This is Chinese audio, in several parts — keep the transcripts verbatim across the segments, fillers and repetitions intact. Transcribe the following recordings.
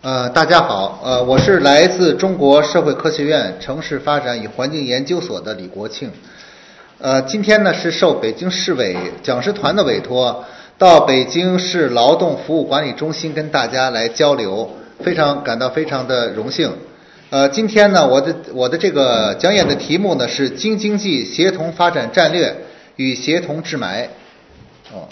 呃，大家好，呃，我是来自中国社会科学院城市发展与环境研究所的李国庆。呃，今天呢是受北京市委讲师团的委托，到北京市劳动服务管理中心跟大家来交流，非常感到非常的荣幸。呃，今天呢，我的我的这个讲演的题目呢是京津冀协同发展战略与协同治霾。哦。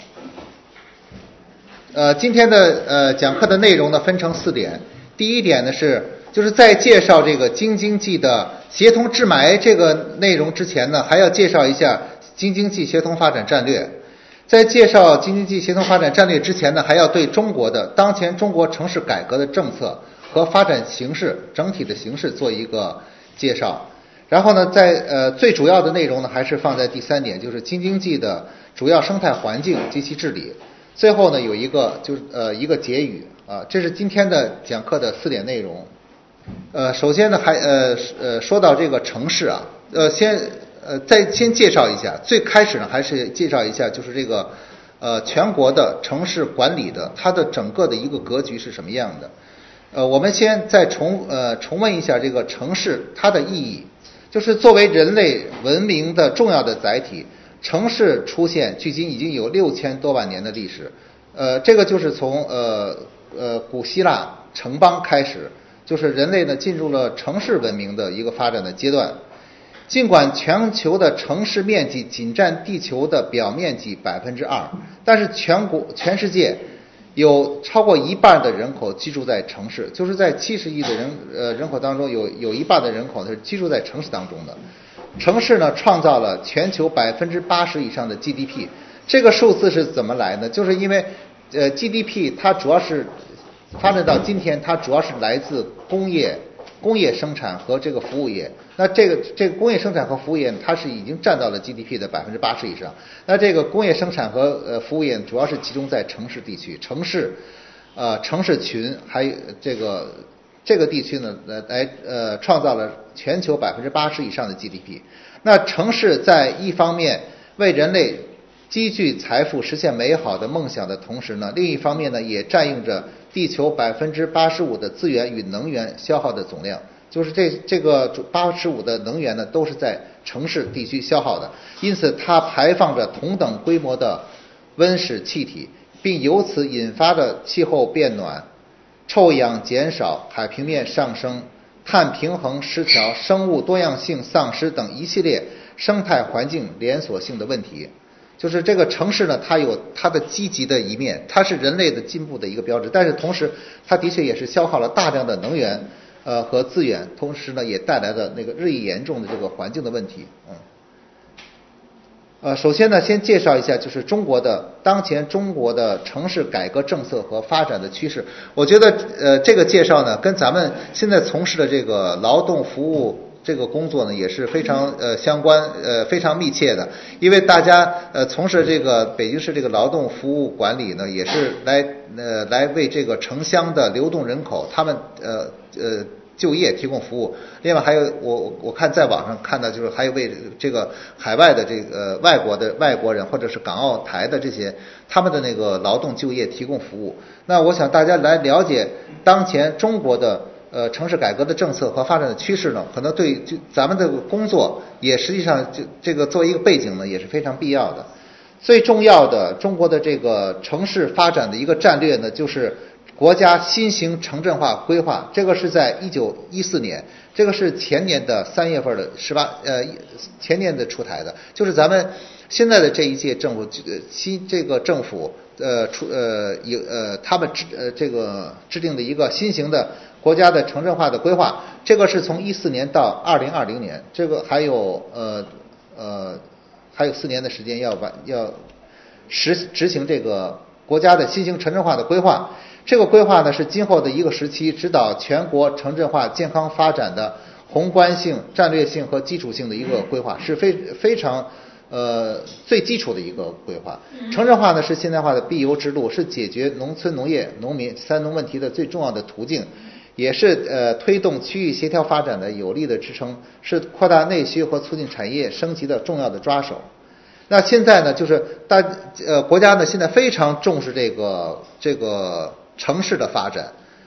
呃，今天的呃讲课的内容呢分成四点。第一点呢是就是在介绍这个京津冀的协同治霾这个内容之前呢，还要介绍一下京津冀协同发展战略。在介绍京津冀协同发展战略之前呢，还要对中国的当前中国城市改革的政策和发展形势整体的形势做一个介绍。然后呢，在呃最主要的内容呢还是放在第三点，就是京津冀的主要生态环境及其治理。最后呢，有一个就是呃一个结语啊，这是今天的讲课的四点内容。呃，首先呢，还呃呃说到这个城市啊，呃先呃再先介绍一下，最开始呢还是介绍一下，就是这个呃全国的城市管理的它的整个的一个格局是什么样的。呃，我们先再重呃重温一下这个城市它的意义，就是作为人类文明的重要的载体。城市出现距今已经有六千多万年的历史，呃，这个就是从呃呃古希腊城邦开始，就是人类呢进入了城市文明的一个发展的阶段。尽管全球的城市面积仅占地球的表面积百分之二，但是全国全世界有超过一半的人口居住在城市，就是在七十亿的人呃人口当中有有一半的人口是居住在城市当中的。城市呢创造了全球百分之八十以上的 G D P， 这个数字是怎么来呢？就是因为呃 G D P 它主要是发展到今天，它主要是来自工业、工业生产和这个服务业。那这个这个工业生产和服务业，它是已经占到了 G D P 的百分之八十以上。那这个工业生产和呃服务业主要是集中在城市地区，城市呃城市群还有这个。这个地区呢，呃，来呃创造了全球百分之八十以上的 G D P。那城市在一方面为人类积聚财富、实现美好的梦想的同时呢，另一方面呢，也占用着地球百分之八十五的资源与能源消耗的总量。就是这这个八十五的能源呢，都是在城市地区消耗的，因此它排放着同等规模的温室气体，并由此引发着气候变暖。臭氧减少、海平面上升、碳平衡失调、生物多样性丧失等一系列生态环境连锁性的问题。就是这个城市呢，它有它的积极的一面，它是人类的进步的一个标志，但是同时它的确也是消耗了大量的能源呃和资源，同时呢也带来了那个日益严重的这个环境的问题。嗯。呃，首先呢，先介绍一下就是中国的当前中国的城市改革政策和发展的趋势。我觉得呃这个介绍呢，跟咱们现在从事的这个劳动服务这个工作呢也是非常呃相关呃非常密切的，因为大家呃从事这个北京市这个劳动服务管理呢，也是来呃来为这个城乡的流动人口他们呃呃。就业提供服务，另外还有我我看在网上看到就是还有为这个海外的这个外国的外国人或者是港澳台的这些他们的那个劳动就业提供服务。那我想大家来了解当前中国的呃城市改革的政策和发展的趋势呢，可能对就咱们的工作也实际上就这个作为一个背景呢也是非常必要的。最重要的中国的这个城市发展的一个战略呢，就是国家新型城镇化规划，这个是在一九一四年，这个是前年的三月份的十八呃前年的出台的，就是咱们现在的这一届政府呃新这个政府呃出呃有呃他们制呃这个制定的一个新型的国家的城镇化的规划，这个是从一四年到二零二零年，这个还有呃呃还有四年的时间要完要实执行这个国家的新型城镇化的规划。这个规划呢是今后的一个时期指导全国城镇化健康发展的宏观性、战略性和基础性的一个规划，是非非常呃最基础的一个规划。城镇化呢是现代化的必由之路，是解决农村农业农民三农问题的最重要的途径，也是呃推动区域协调发展的有力的支撑，是扩大内需和促进产业升级的重要的抓手。那现在呢，就是大呃国家呢现在非常重视这个这个城市的发展，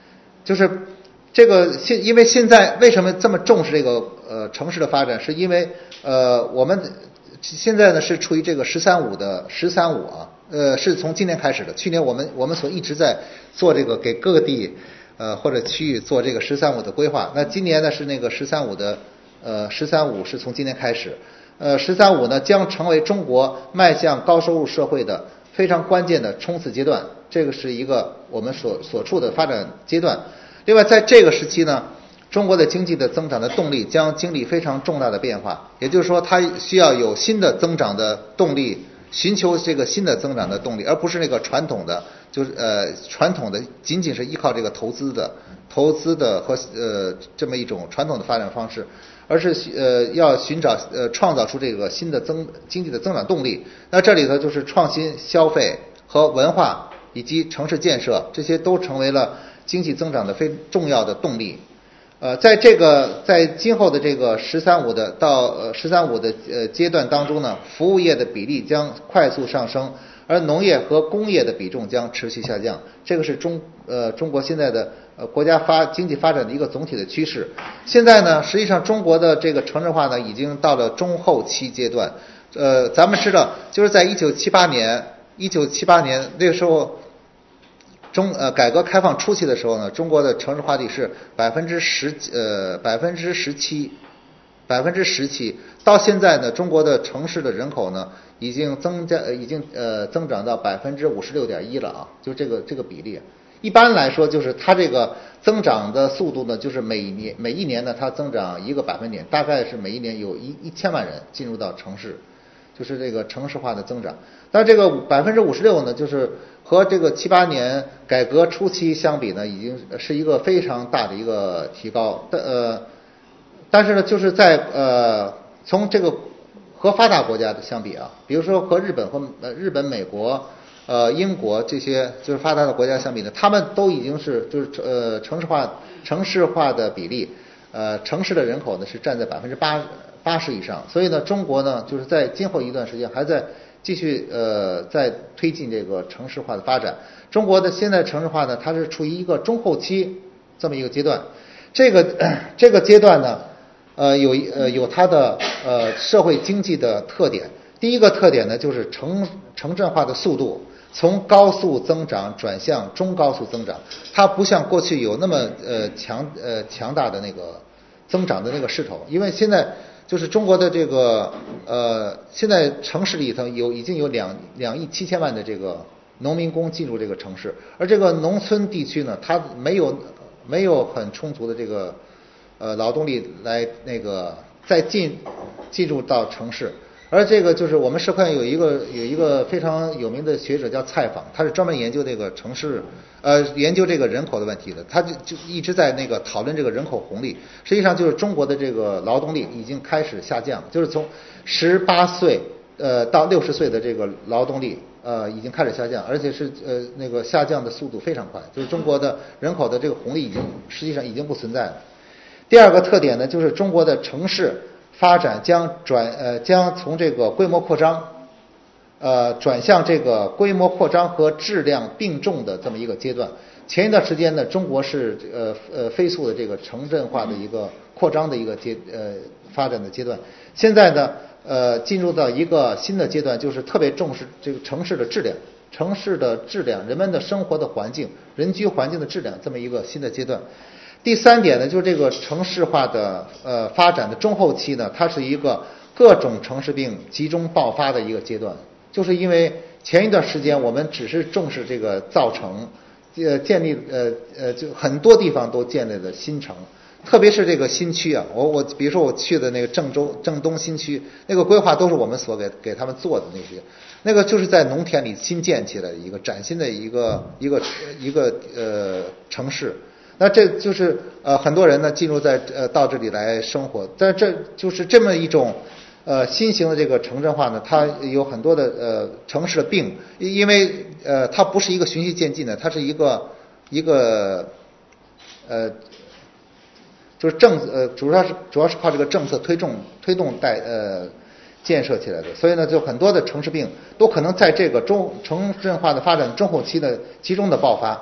就是这个现因为现在为什么这么重视这个呃城市的发展，是因为呃我们现在呢是处于这个“十三五”的“十三五”啊，呃是从今年开始的。去年我们我们所一直在做这个给各个地呃或者区域做这个“十三五”的规划。那今年呢是那个“十三五”的呃“十三五”是从今年开始。呃“十三五”呢将成为中国迈向高收入社会的非常关键的冲刺阶段，这个是一个我们所所处的发展阶段。另外，在这个时期呢，中国的经济的增长的动力将经历非常重大的变化，也就是说，它需要有新的增长的动力，寻求这个新的增长的动力，而不是那个传统的，就是呃传统的仅仅是依靠这个投资的、投资的和呃这么一种传统的发展方式，而是呃要寻找呃创造出这个新的增经济的增长动力。那这里头就是创新消费和文化以及城市建设，这些都成为了经济增长的非重要的动力。呃，在这个在今后的这个“十三五”的到呃“十三五”的呃阶段当中呢，服务业的比例将快速上升，而农业和工业的比重将持续下降。这个是中呃中国现在的呃国家发经济发展的一个总体的趋势。现在呢，实际上中国的这个城镇化呢，已经到了中后期阶段。呃，咱们知道，就是在一九七八年，一九七八年那个时候。中呃改革开放初期的时候呢，中国的城市化率是百分之十呃百分之十七，百分之十七。到现在呢，中国的城市的人口呢已经增加已经呃增长到百分之五十六点一了啊，就这个这个比例。一般来说，就是它这个增长的速度呢，就是每年每一年呢它增长一个百分点，大概是每一年有一一千万人进入到城市。就是这个城市化的增长，但这个百分之五十六呢，就是和这个七八年改革初期相比呢，已经是一个非常大的一个提高。但呃，但是呢，就是在呃从这个和发达国家的相比啊，比如说和日本和呃日本、美国、呃英国这些就是发达的国家相比呢，他们都已经是就是呃城市化城市化的比例，呃城市的人口呢是占在百分之八。八十以上，所以呢，中国呢就是在今后一段时间还在继续呃在推进这个城市化的发展。中国的现在城市化呢，它是处于一个中后期这么一个阶段。这个这个阶段呢，呃有呃有它的呃社会经济的特点。第一个特点呢，就是城城镇化的速度从高速增长转向中高速增长，它不像过去有那么呃强呃强大的那个增长的那个势头，因为现在。就是中国的这个呃，现在城市里头有已经有两两亿七千万的这个农民工进入这个城市，而这个农村地区呢，它没有没有很充足的这个呃劳动力来那个再进进入到城市。而这个就是我们社科院有一个有一个非常有名的学者叫蔡昉，他是专门研究这个城市呃研究这个人口的问题的，他就就一直在那个讨论这个人口红利。实际上就是中国的这个劳动力已经开始下降，就是从十八岁呃到六十岁的这个劳动力呃已经开始下降，而且是呃那个下降的速度非常快，就是中国的人口的这个红利已经实际上已经不存在了。第二个特点呢，就是中国的城市发展将转呃将从这个规模扩张，呃转向这个规模扩张和质量并重的这么一个阶段。前一段时间呢，中国是呃呃飞速的这个城镇化的一个扩张的一个阶呃发展的阶段。现在呢，呃进入到一个新的阶段，就是特别重视这个城市的质量，城市的质量，人们的生活的环境，人居环境的质量这么一个新的阶段。第三点呢，就是这个城市化的呃发展的中后期呢，它是一个各种城市病集中爆发的一个阶段。就是因为前一段时间我们只是重视这个造城，呃建立呃呃就很多地方都建立了新城，特别是这个新区啊，我我比如说我去的那个郑州郑东新区，那个规划都是我们所给给他们做的那些，那个就是在农田里新建起来的一个崭新的一个一个一个呃城市。那这就是呃很多人呢进入在呃到这里来生活，但这就是这么一种呃新型的这个城镇化呢，它有很多的呃城市的病，因为呃它不是一个循序渐进的，它是一个一个呃就是政呃主要是主要是靠这个政策推动推动带呃建设起来的，所以呢就很多的城市病都可能在这个中城镇化的发展中后期的集中的爆发。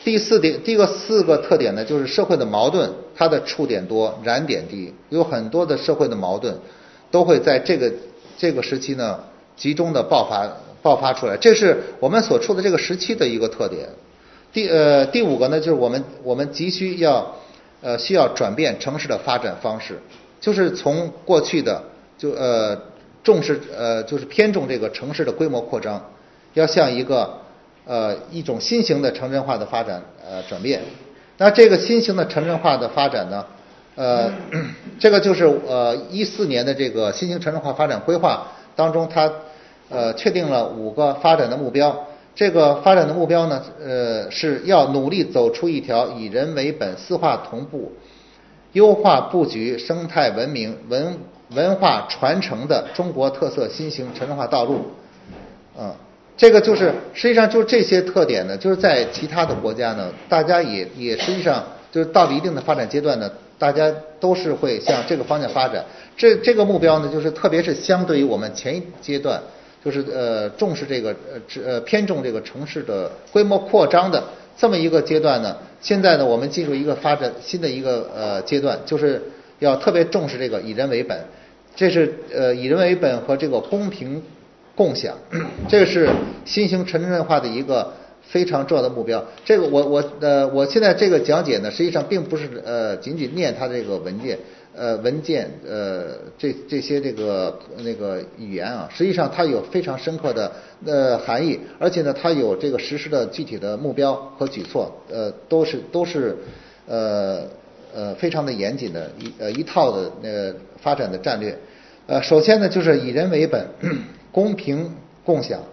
第四点，第一个四个特点呢，就是社会的矛盾，它的触点多，燃点低，有很多的社会的矛盾都会在这个这个时期呢集中的爆发爆发出来，这是我们所处的这个时期的一个特点。第呃第五个呢，就是我们我们急需要呃需要转变城市的发展方式，就是从过去的就呃重视呃就是偏重这个城市的规模扩张，要向一个呃一种新型的城镇化的发展呃转变。那这个新型的城镇化的发展呢，呃这个就是呃一四年的这个新型城镇化发展规划当中，它呃确定了五个发展的目标。这个发展的目标呢，呃，是要努力走出一条以人为本、四化同步、优化布局、生态文明、文文化传承的中国特色新型城镇化道路。嗯，这个就是实际上就是这些特点呢，就是在其他的国家呢，大家也也实际上就是到了一定的发展阶段呢，大家都是会向这个方向发展。这这个目标呢，就是特别是相对于我们前一阶段。就是呃重视这个呃呃偏重这个城市的规模扩张的这么一个阶段呢，现在呢我们进入一个发展新的一个呃阶段，就是要特别重视这个以人为本，这是呃以人为本和这个公平共享，这个是新型城镇化的一个非常重要的目标。这个我我呃我现在这个讲解呢，实际上并不是呃仅仅念它这个文件。呃，文件呃，这这些这个那个语言啊，实际上它有非常深刻的呃含义，而且呢，它有这个实施的具体的目标和举措，呃，都是都是呃呃非常的严谨的一呃一套的呃发展的战略。呃，首先呢，就是以人为本，公平共享。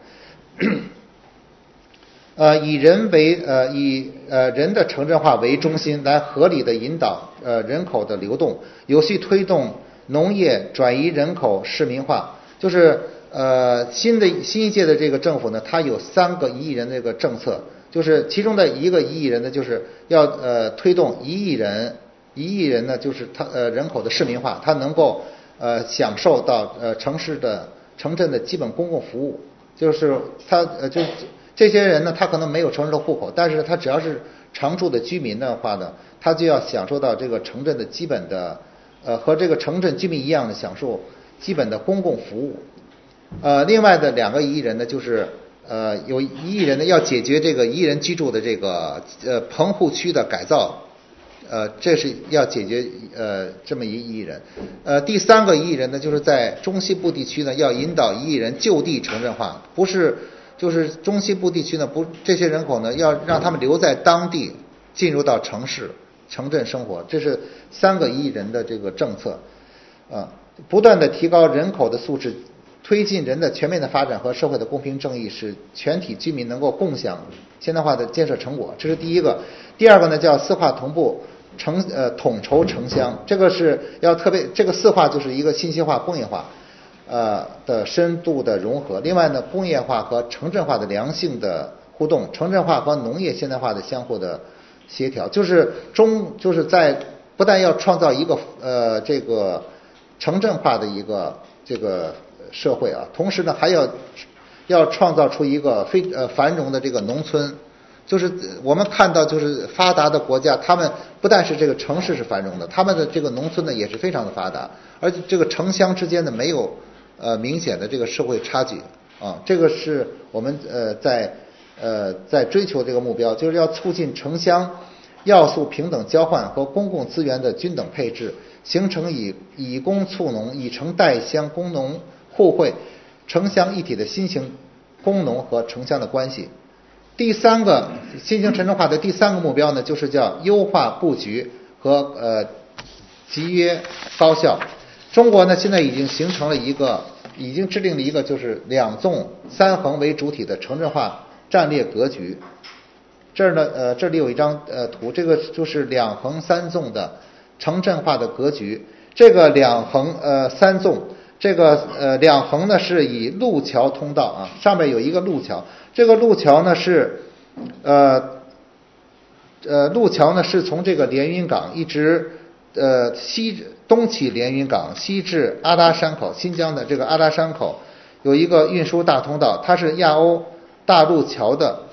呃，以人为呃以呃人的城镇化为中心，来合理的引导呃人口的流动，有序推动农业转移人口市民化。就是呃新的新一届的这个政府呢，它有三个一亿人的这个政策，就是其中的一个一亿人呢，就是要呃推动一亿人一亿人呢，就是他呃人口的市民化，他能够呃享受到呃城市的城镇的基本公共服务，就是他呃就。这些人呢，他可能没有城市的户口，但是他只要是常住的居民的话呢，他就要享受到这个城镇的基本的，呃，和这个城镇居民一样的享受基本的公共服务。呃，另外的两个一亿人呢，就是呃有一亿人呢要解决这个一亿人居住的这个呃棚户区的改造，呃，这是要解决呃这么一亿人。呃，第三个一亿人呢，就是在中西部地区呢要引导一亿人就地城镇化，不是。就是中西部地区呢，不，这些人口呢，要让他们留在当地，进入到城市、城镇生活，这是三个亿人的这个政策，啊，不断的提高人口的素质，推进人的全面的发展和社会的公平正义，使全体居民能够共享现代化的建设成果，这是第一个。第二个呢，叫四化同步，城呃统筹城乡，这个是要特别，这个四化就是一个信息化、工业化。呃的深度的融合，另外呢，工业化和城镇化的良性的互动，城镇化和农业现代化的相互的协调，就是中就是在不但要创造一个呃这个城镇化的一个这个社会啊，同时呢还要要创造出一个非呃繁荣的这个农村。就是我们看到，就是发达的国家，他们不但是这个城市是繁荣的，他们的这个农村呢也是非常的发达，而且这个城乡之间呢没有呃明显的这个社会差距啊，这个是我们呃在呃在追求这个目标，就是要促进城乡要素平等交换和公共资源的均等配置，形成以以工促农、以城代乡、工农互惠、城乡一体的新型工农和城乡的关系。第三个新型城镇化的第三个目标呢，就是叫优化布局和呃集约高效。中国呢现在已经形成了一个，已经制定了一个就是两纵三横为主体的城镇化战略格局。这儿呢呃这里有一张呃图，这个就是两横三纵的城镇化的格局。这个两横呃三纵，这个呃两横呢是以路桥通道啊，上面有一个路桥。这个路桥呢是，呃，呃，路桥呢是从这个连云港一直呃西东起连云港，西至阿拉山口，新疆的这个阿拉山口有一个运输大通道，它是亚欧大陆桥的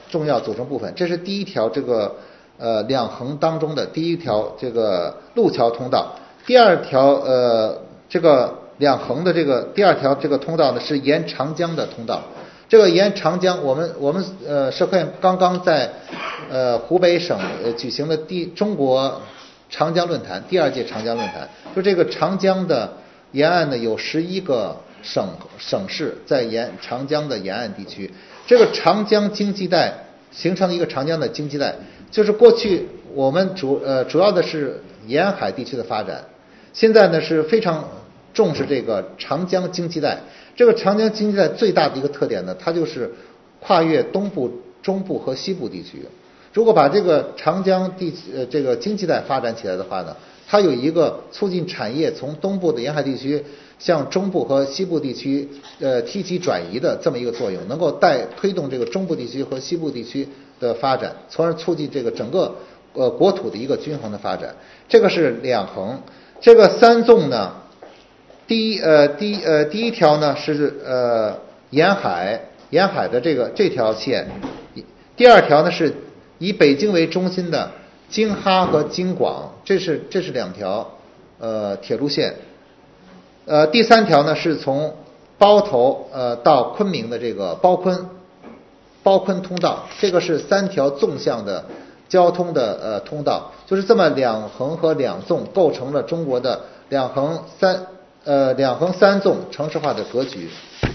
重要组成部分。这是第一条这个呃两横当中的第一条这个路桥通道。第二条呃这个两横的这个第二条这个通道呢是沿长江的通道。这个沿长江，我们我们呃社科院刚刚在呃湖北省呃举行的第中国长江论坛，第二届长江论坛，就这个长江的沿岸呢有十一个省省市在沿长江的沿岸地区，这个长江经济带形成一个长江的经济带，就是过去我们主呃主要的是沿海地区的发展，现在呢是非常重视这个长江经济带。这个长江经济带最大的一个特点呢，它就是跨越东部、中部和西部地区。如果把这个长江地呃这个经济带发展起来的话呢，它有一个促进产业从东部的沿海地区向中部和西部地区呃提起转移的这么一个作用，能够带推动这个中部地区和西部地区的发展，从而促进这个整个呃国土的一个均衡的发展。这个是两横。这个三纵呢，第一呃第一呃第一条呢是呃沿海沿海的这个这条线，第二条呢是以北京为中心的京哈和京广，这是这是两条呃铁路线。呃第三条呢是从包头呃到昆明的这个包昆包昆通道，这个是三条纵向的交通的呃通道，就是这么两横和两纵构成了中国的两横三呃两横三纵城市化的格局。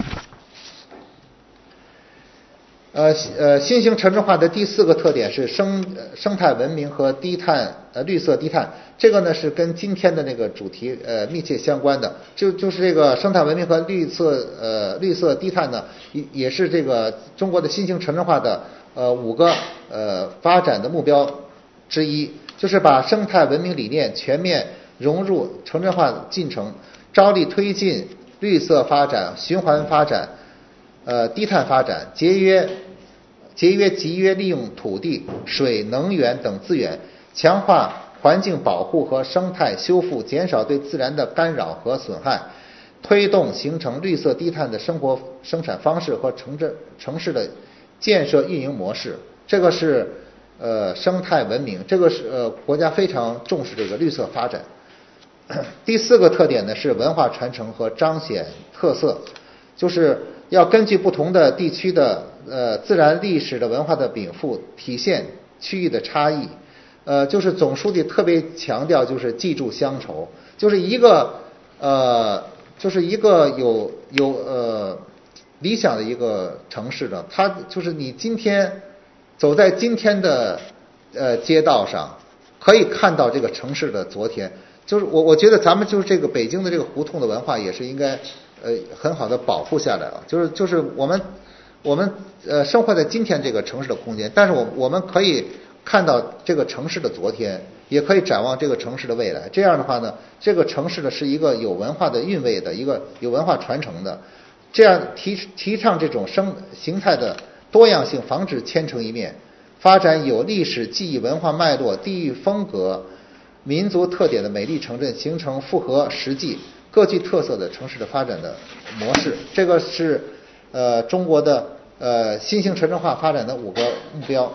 呃呃，新型城市化的第四个特点是生生态文明和低碳呃绿色低碳，这个呢是跟今天的那个主题呃密切相关的，就就是这个生态文明和绿色呃绿色低碳呢，也也是这个中国的新型城市化的呃五个呃发展的目标之一，就是把生态文明理念全面融入城镇化进程，着力推进绿色发展、循环发展。呃，低碳发展，节约、节约、集约利用土地、水、能源等资源，强化环境保护和生态修复，减少对自然的干扰和损害，推动形成绿色低碳的生活生产方式和城镇城市的建设运营模式。这个是呃生态文明，这个是呃国家非常重视这个绿色发展。第四个特点呢是文化传承和彰显特色，就是要根据不同的地区的呃自然历史的文化的禀赋，体现区域的差异。呃，就是总书记特别强调，就是记住乡愁，就是一个呃，就是一个有有呃理想的一个城市呢，它就是你今天走在今天的呃街道上，可以看到这个城市的昨天。就是我我觉得咱们就是这个北京的这个胡同的文化也是应该呃很好的保护下来了。就是就是我们我们呃生活在今天这个城市的空间，但是我我们可以看到这个城市的昨天，也可以展望这个城市的未来。这样的话呢，这个城市呢是一个有文化的韵味的，一个有文化传承的。这样提提倡这种生形态的多样性，防止千城一面，发展有历史记忆、文化脉络、地域风格、民族特点的美丽城镇，形成符合实际、各具特色的城市的发展的模式。这个是呃中国的呃新型城镇化发展的五个目标。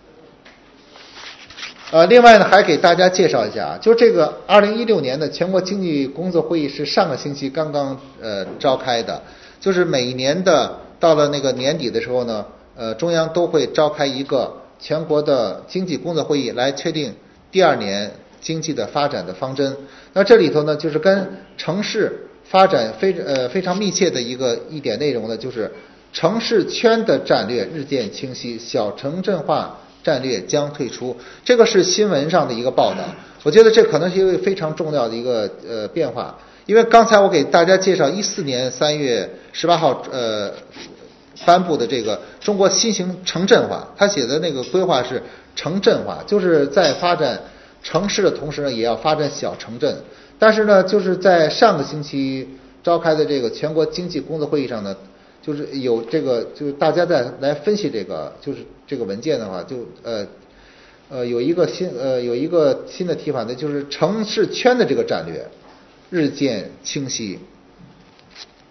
呃，另外呢，还给大家介绍一下啊，就这个二零一六年的全国经济工作会议是上个星期刚刚呃召开的，就是每一年的到了那个年底的时候呢，呃，中央都会召开一个全国的经济工作会议，来确定第二年经济的发展的方针。那这里头呢，就是跟城市发展非呃非常密切的一个一点内容呢，就是城市圈的战略日渐清晰，小城镇化战略将退出。这个是新闻上的一个报道，我觉得这可能是一个非常重要的一个呃变化。因为刚才我给大家介绍一四年三月十八号呃颁布的这个中国新型城镇化，他写的那个规划是城镇化，就是在发展城市的同时呢，也要发展小城镇。但是呢，就是在上个星期召开的这个全国经济工作会议上呢，就是有这个，就是大家在来分析这个，就是这个文件的话，就呃呃有一个新呃有一个新的提法呢，就是城市圈的这个战略日渐清晰。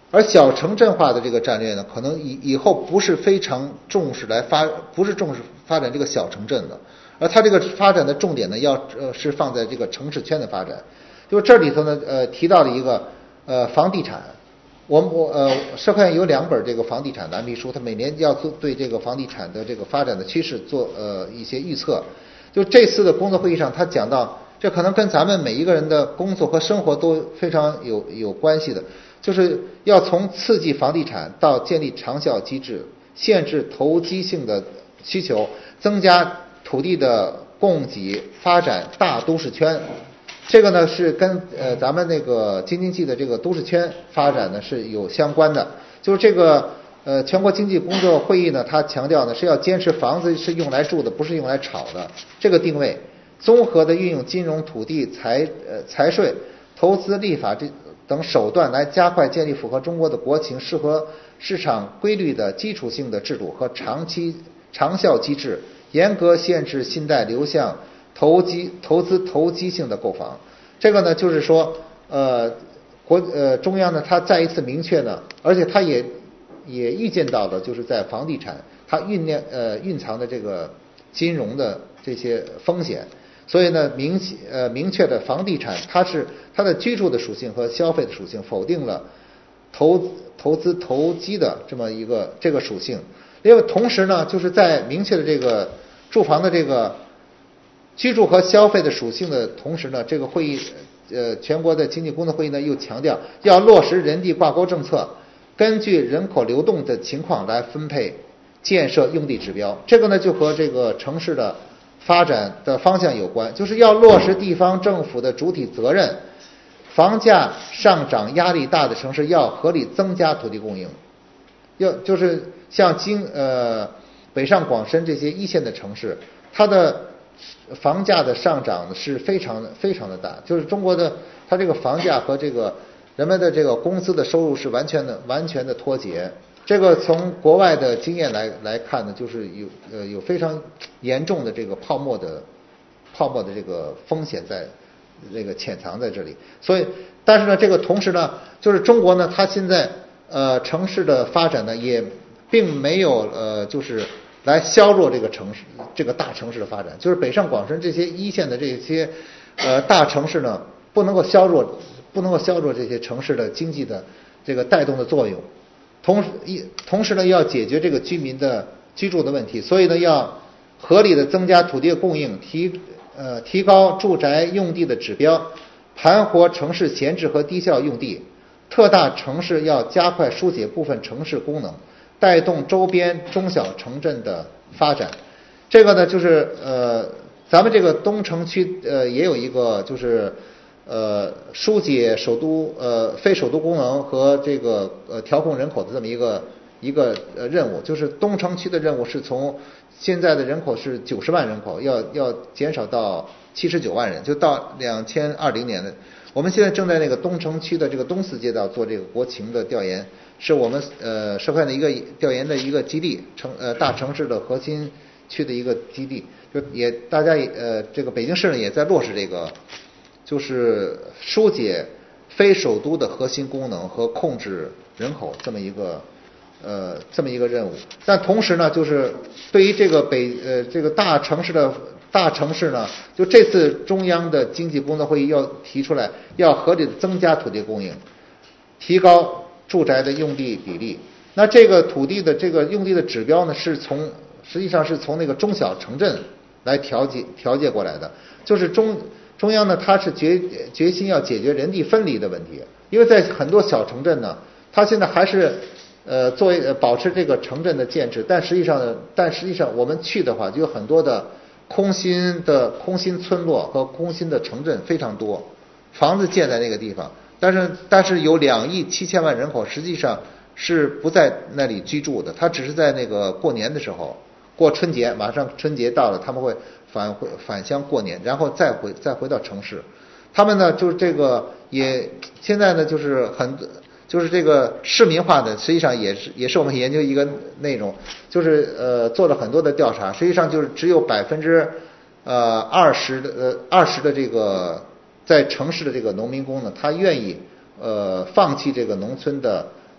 而小城镇化的这个战略呢，可能以以后不是非常重视来发，不是重视发展这个小城镇的，而它这个发展的重点呢，要呃是放在这个城市圈的发展。就这里头呢，呃提到了一个呃房地产，我们我呃社科院有两本这个房地产蓝皮书，它每年要做对这个房地产的这个发展的趋势做呃一些预测。就这次的工作会议上，他讲到，这可能跟咱们每一个人的工作和生活都非常有有关系的。就是要从刺激房地产到建立长效机制，限制投机性的需求，增加土地的供给，发展大都市圈。这个呢是跟呃咱们那个京津冀的这个都市圈发展呢是有相关的。就是这个呃全国经济工作会议呢，它强调呢是要坚持房子是用来住的，不是用来炒的这个定位，综合的运用金融、土地、财呃财税、投资、立法这等手段来加快建立符合中国的国情、适合市场规律的基础性的制度和长期长效机制，严格限制信贷流向投机投资投机性的购房。这个呢，就是说，呃，国呃中央呢，它再一次明确呢，而且它也也预见到了，就是在房地产它酝酿呃蕴藏的这个金融的这些风险。所以呢，明呃明确的房地产，它是它的居住的属性和消费的属性，否定了投投资投机的这么一个这个属性。另外，同时呢，就是在明确的这个住房的这个居住和消费的属性的同时呢，这个会议呃全国的经济工作会议呢又强调要落实人地挂钩政策，根据人口流动的情况来分配建设用地指标。这个呢就和这个城市的发展的方向有关，就是要落实地方政府的主体责任，房价上涨压力大的城市要合理增加土地供应，要就是像京呃北上广深这些一线的城市，它的房价的上涨是非常的非常的大，就是中国的它这个房价和这个人们的这个工资的收入是完全的完全的脱节。这个从国外的经验来来看呢，就是有呃有非常严重的这个泡沫的泡沫的这个风险在这个潜藏在这里。所以，但是呢，这个同时呢，就是中国呢，它现在呃城市的发展呢，也并没有呃就是来削弱这个城市这个大城市的发展，就是北上广深这些一线的这些呃大城市呢，不能够削弱不能够削弱这些城市的经济的这个带动的作用。同时一同时呢，要解决这个居民的居住的问题，所以呢，要合理的增加土地的供应，提呃提高住宅用地的指标，盘活城市闲置和低效用地。特大城市要加快疏解部分城市功能，带动周边中小城镇的发展。这个呢，就是呃，咱们这个东城区呃也有一个就是呃疏解首都呃非首都功能和这个呃调控人口的这么一个一个呃任务，就是东城区的任务是从现在的人口是九十万人口，要要减少到七十九万人，就到两千二零年的。我们现在正在那个东城区的这个东四街道做这个国情的调研，是我们呃社会的一个调研的一个基地，城呃大城市的核心区的一个基地，就也大家也呃这个北京市呢也在落实这个，就是疏解非首都的核心功能和控制人口这么一个呃这么一个任务。但同时呢，就是对于这个北呃这个大城市的大城市呢，就这次中央的经济工作会议要提出来，要合理的增加土地供应，提高住宅的用地比例。那这个土地的这个用地的指标呢，是从实际上是从那个中小城镇来调节调节过来的，就是中中央呢，它是决决心要解决人地分离的问题，因为在很多小城镇呢，它现在还是呃作为呃保持这个城镇的建制，但实际上呢，但实际上我们去的话，就有很多的空心的空心村落和空心的城镇非常多，房子建在那个地方，但是但是有两亿七千万人口实际上是不在那里居住的，他只是在那个过年的时候，过春节，马上春节到了，他们会返回返乡过年，然后再回再回到城市。他们呢，就是这个也现在呢，就是很就是这个市民化的，实际上也是也是我们研究一个内容，就是呃做了很多的调查，实际上就是只有百分之呃二十的呃二十的这个在城市的这个农民工呢，他愿意呃放弃这个农村的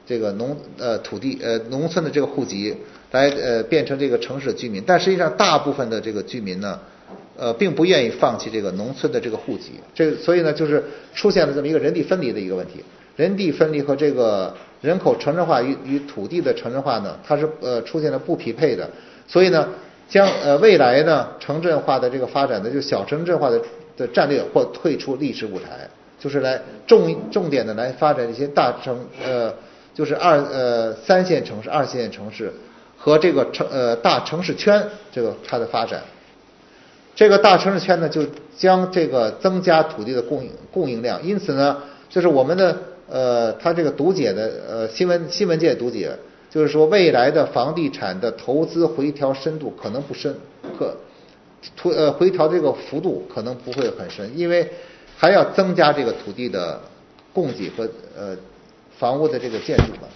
这个农呃土地呃农村的这个户籍来呃变成这个城市的居民，但实际上大部分的这个居民呢，呃并不愿意放弃这个农村的这个户籍，这所以呢就是出现了这么一个人地分离的一个问题，人地分离和这个人口城镇化与与土地的城镇化呢，它是呃出现了不匹配的，所以呢将呃未来呢城镇化的这个发展的就小城镇化的的战略或退出历史舞台，就是来重重点的来发展一些大城呃就是二呃三线城市、二线城市和这个城呃大城市圈这个它的发展。这个大城市圈呢，就将这个增加土地的供应供应量，因此呢，就是我们的呃它这个读解的呃新闻新闻界读解，就是说未来的房地产的投资回调深度可能不深，可图呃回调这个幅度可能不会很深，因为还要增加这个土地的供给和呃房屋的这个建筑嘛。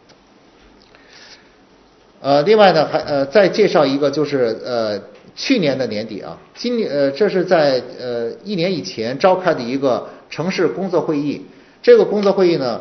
呃，另外呢，还呃再介绍一个，就是呃去年的年底啊，今年呃这是在呃一年以前召开的一个城市工作会议。这个工作会议呢，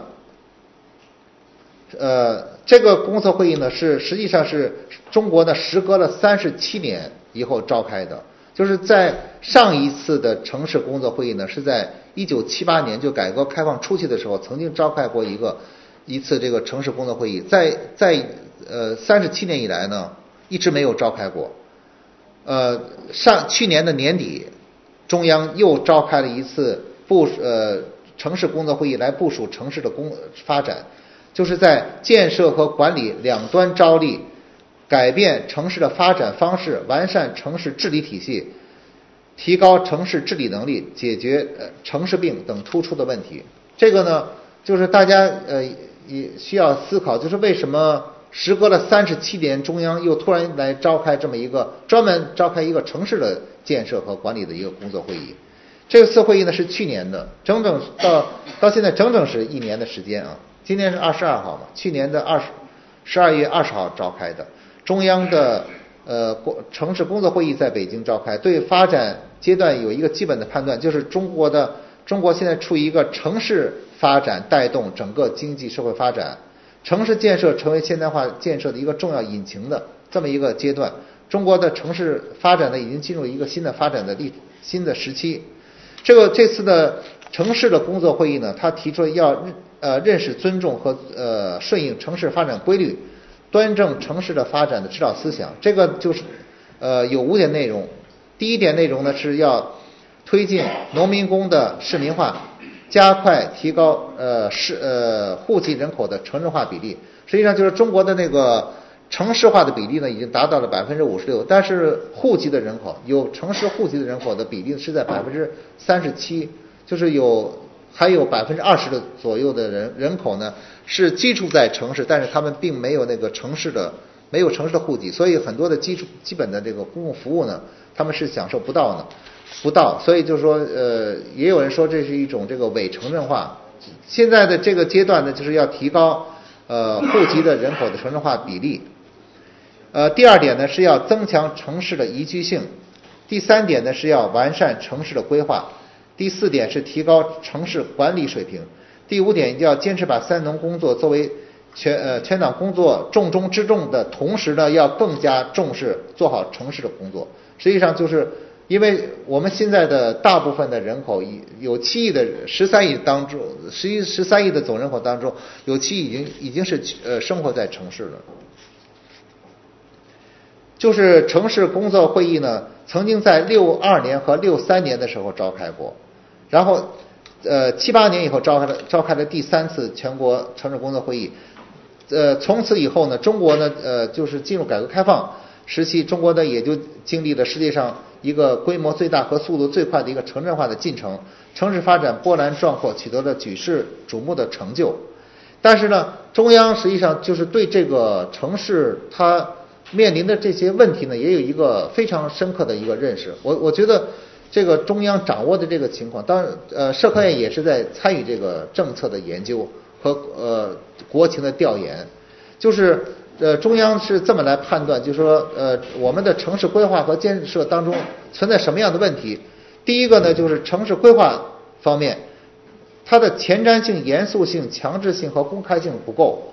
呃这个工作会议呢是实际上是中国呢时隔了三十七年以后召开的，就是在上一次的城市工作会议呢是在一九七八年，就改革开放初期的时候曾经召开过一个一次这个城市工作会议，在在呃三十七年以来呢一直没有召开过。呃上去年的年底，中央又召开了一次部呃城市工作会议来部署城市的工发展，就是在建设和管理两端着力，改变城市的发展方式，完善城市治理体系，提高城市治理能力，解决呃城市病等突出的问题。这个呢，就是大家呃也需要思考，就是为什么时隔了三十七年，中央又突然来召开这么一个专门召开一个城市的建设和管理的一个工作会议。这次会议呢是去年的，整整到到现在整整是一年的时间啊。今天是二十二号嘛，去年的二十十二月二十号召开的。中央的呃城市工作会议在北京召开，对发展阶段有一个基本的判断，就是中国的中国现在处于一个城市发展带动整个经济社会发展，城市建设成为现代化建设的一个重要引擎的这么一个阶段。中国的城市发展呢已经进入一个新的发展的历新的时期。这个这次的城市的工作会议呢，他提出要呃认识、尊重和呃顺应城市发展规律，端正城市的发展的指导思想。这个就是呃有五点内容。第一点内容呢是要推进农民工的市民化，加快提高呃市呃户籍人口的城镇化比例。实际上就是中国的那个城市化的比例呢已经达到了百分之五十六，但是户籍的人口有城市户籍的人口的比例是在百分之三十七，就是有还有百分之二十的左右的人人口呢是居住在城市，但是他们并没有那个城市的没有城市的户籍，所以很多的基础基本的这个公共服务呢他们是享受不到呢不到，所以就是说呃也有人说这是一种这个伪城镇化。现在的这个阶段呢就是要提高呃户籍的人口的城镇化比例。呃，第二点呢是要增强城市的宜居性，第三点呢是要完善城市的规划，第四点是提高城市管理水平，第五点要坚持把三农工作作为全呃全党工作重中之重的同时呢，要更加重视做好城市的工作。实际上就是因为我们现在的大部分的人口有七亿的十三亿当中，十一十三亿的总人口当中，有七亿已经已经是呃生活在城市了。就是城市工作会议呢，曾经在六二年和六三年的时候召开过，然后呃七八年以后召开了召开了第三次全国城市工作会议。呃，从此以后呢，中国呢呃就是进入改革开放时期，中国呢也就经历了世界上一个规模最大和速度最快的一个城镇化的进程，城市发展波澜壮阔，取得了举世瞩目的成就。但是呢，中央实际上就是对这个城市它面临的这些问题呢，也有一个非常深刻的一个认识。我我觉得这个中央掌握的这个情况，当然呃社科院也是在参与这个政策的研究和呃国情的调研，就是呃中央是这么来判断，就是说呃我们的城市规划和建设当中存在什么样的问题。第一个呢，就是城市规划方面，它的前瞻性、严肃性、强制性和公开性不够。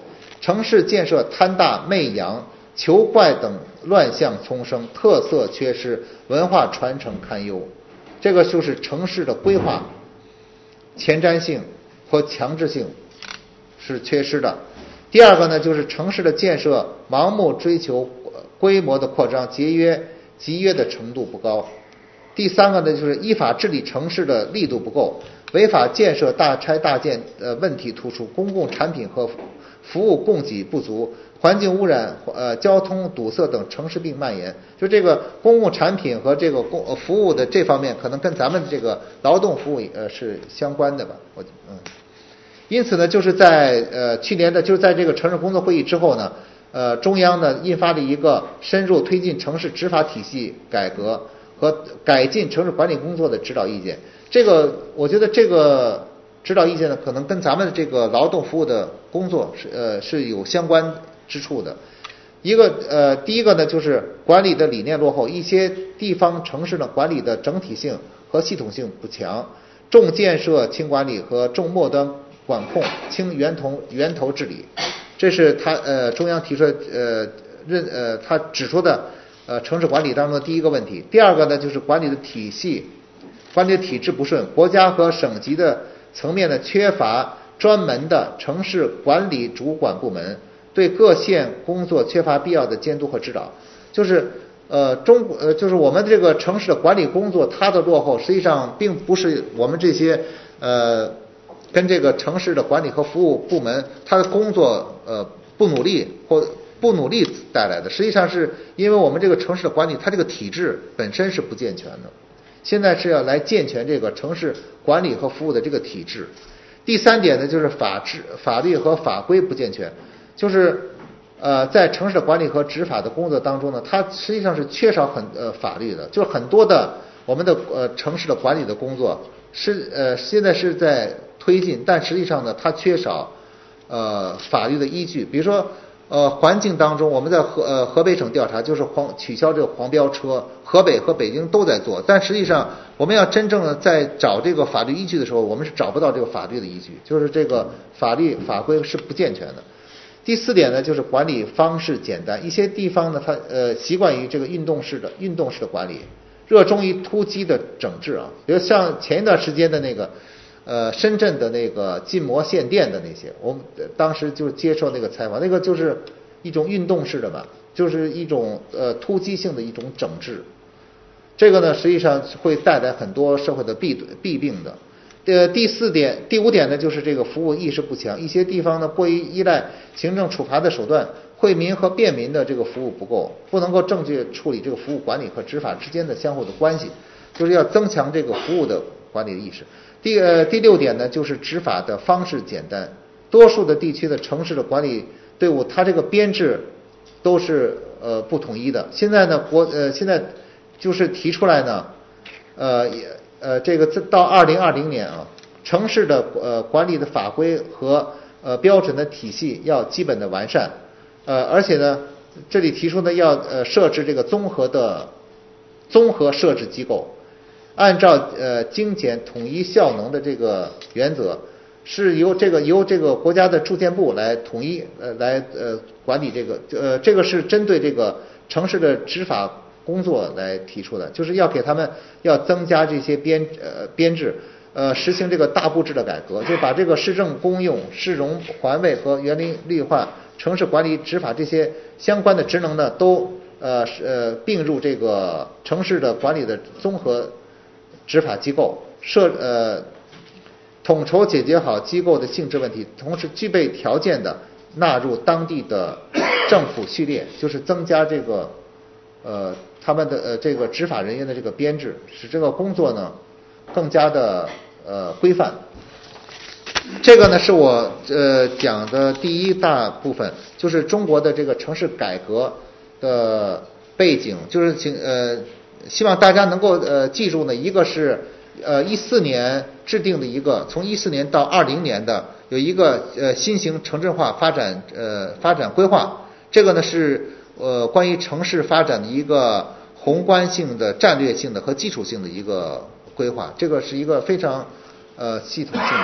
城市建设贪大媚洋、求怪等乱象丛生，特色缺失，文化传承堪忧。这个就是城市的规划前瞻性和强制性是缺失的。第二个呢，就是城市的建设盲目追求规模的扩张，节约集约的程度不高。第三个呢，就是依法治理城市的力度不够，违法建设大拆大建呃问题突出，公共产品和服务供给不足，环境污染、呃交通堵塞等城市病蔓延。就这个公共产品和这个公、呃、服务的这方面，可能跟咱们这个劳动服务呃是相关的吧，我嗯。因此呢，就是在呃去年的就是在这个城市工作会议之后呢，呃中央呢印发了一个深入推进城市执法体系改革和改进城市管理工作的指导意见。这个我觉得这个指导意见呢，可能跟咱们的这个劳动服务的工作是呃是有相关之处的。一个呃第一个呢，就是管理的理念落后，一些地方城市呢管理的整体性和系统性不强，重建设轻管理和重末端管控轻源头源头治理，这是他呃中央提出的呃认呃他指出的呃城市管理当中的第一个问题。第二个呢，就是管理的体系管理的体制不顺，国家和省级的层面呢缺乏专门的城市管理主管部门，对各县工作缺乏必要的监督和指导。就是呃中呃就是我们这个城市的管理工作它的落后，实际上并不是我们这些呃跟这个城市的管理和服务部门它的工作呃不努力或不努力带来的，实际上是因为我们这个城市的管理它这个体制本身是不健全的，现在是要来健全这个城市管理和服务的这个体制。第三点呢，就是法制法律和法规不健全，就是呃在城市的管理和执法的工作当中呢，它实际上是缺少很呃法律的，就是很多的我们的呃城市的管理的工作是呃现在是在推进，但实际上呢，它缺少呃法律的依据。比如说呃环境当中，我们在河呃河北省调查，就是黄取消这个黄标车，河北和北京都在做，但实际上我们要真正的在找这个法律依据的时候，我们是找不到这个法律的依据，就是这个法律法规是不健全的。第四点呢，就是管理方式简单，一些地方呢，它呃习惯于这个运动式的运动式的管理，热衷于突击的整治啊，比如像前一段时间的那个呃深圳的那个禁摩限电的那些，我们当时就接受那个采访，那个就是一种运动式的吧，就是一种呃突击性的一种整治，这个呢实际上会带来很多社会的弊弊病的。呃，第四点、第五点呢，就是这个服务意识不强，一些地方呢过于依赖行政处罚的手段，惠民和便民的这个服务不够，不能够正确处理这个服务管理和执法之间的相互的关系，就是要增强这个服务的管理的意识。第呃第六点呢，就是执法的方式简单，多数的地区的城市的管理队伍，它这个编制都是呃不统一的。现在呢，国呃现在就是提出来呢，呃也。呃，这个到二零二零年啊，城市的呃管理的法规和呃标准的体系要基本的完善，呃，而且呢，这里提出呢要呃设置这个综合的综合设置机构，按照呃精简统一效能的这个原则，是由这个由这个国家的住建部来统一呃来呃管理这个呃这个是针对这个城市的执法工作来提出的，就是要给他们要增加这些编呃编制，呃实行这个大布置的改革，就把这个市政公用、市容环卫和园林绿化、城市管理执法这些相关的职能呢，都呃呃并入这个城市的管理的综合执法机构，设呃统筹解决好机构的性质问题，同时具备条件的纳入当地的政府序列，就是增加这个呃。他们的呃这个执法人员的这个编制，使这个工作呢更加的呃规范。这个呢是我呃讲的第一大部分，就是中国的这个城市改革的背景，就是请呃希望大家能够呃记住呢，一个是呃一四年制定的一个，从一四年到二零年的有一个呃新型城镇化发展呃发展规划，这个呢是。呃，关于城市发展的一个宏观性的、战略性的和基础性的一个规划，这个是一个非常呃系统性的。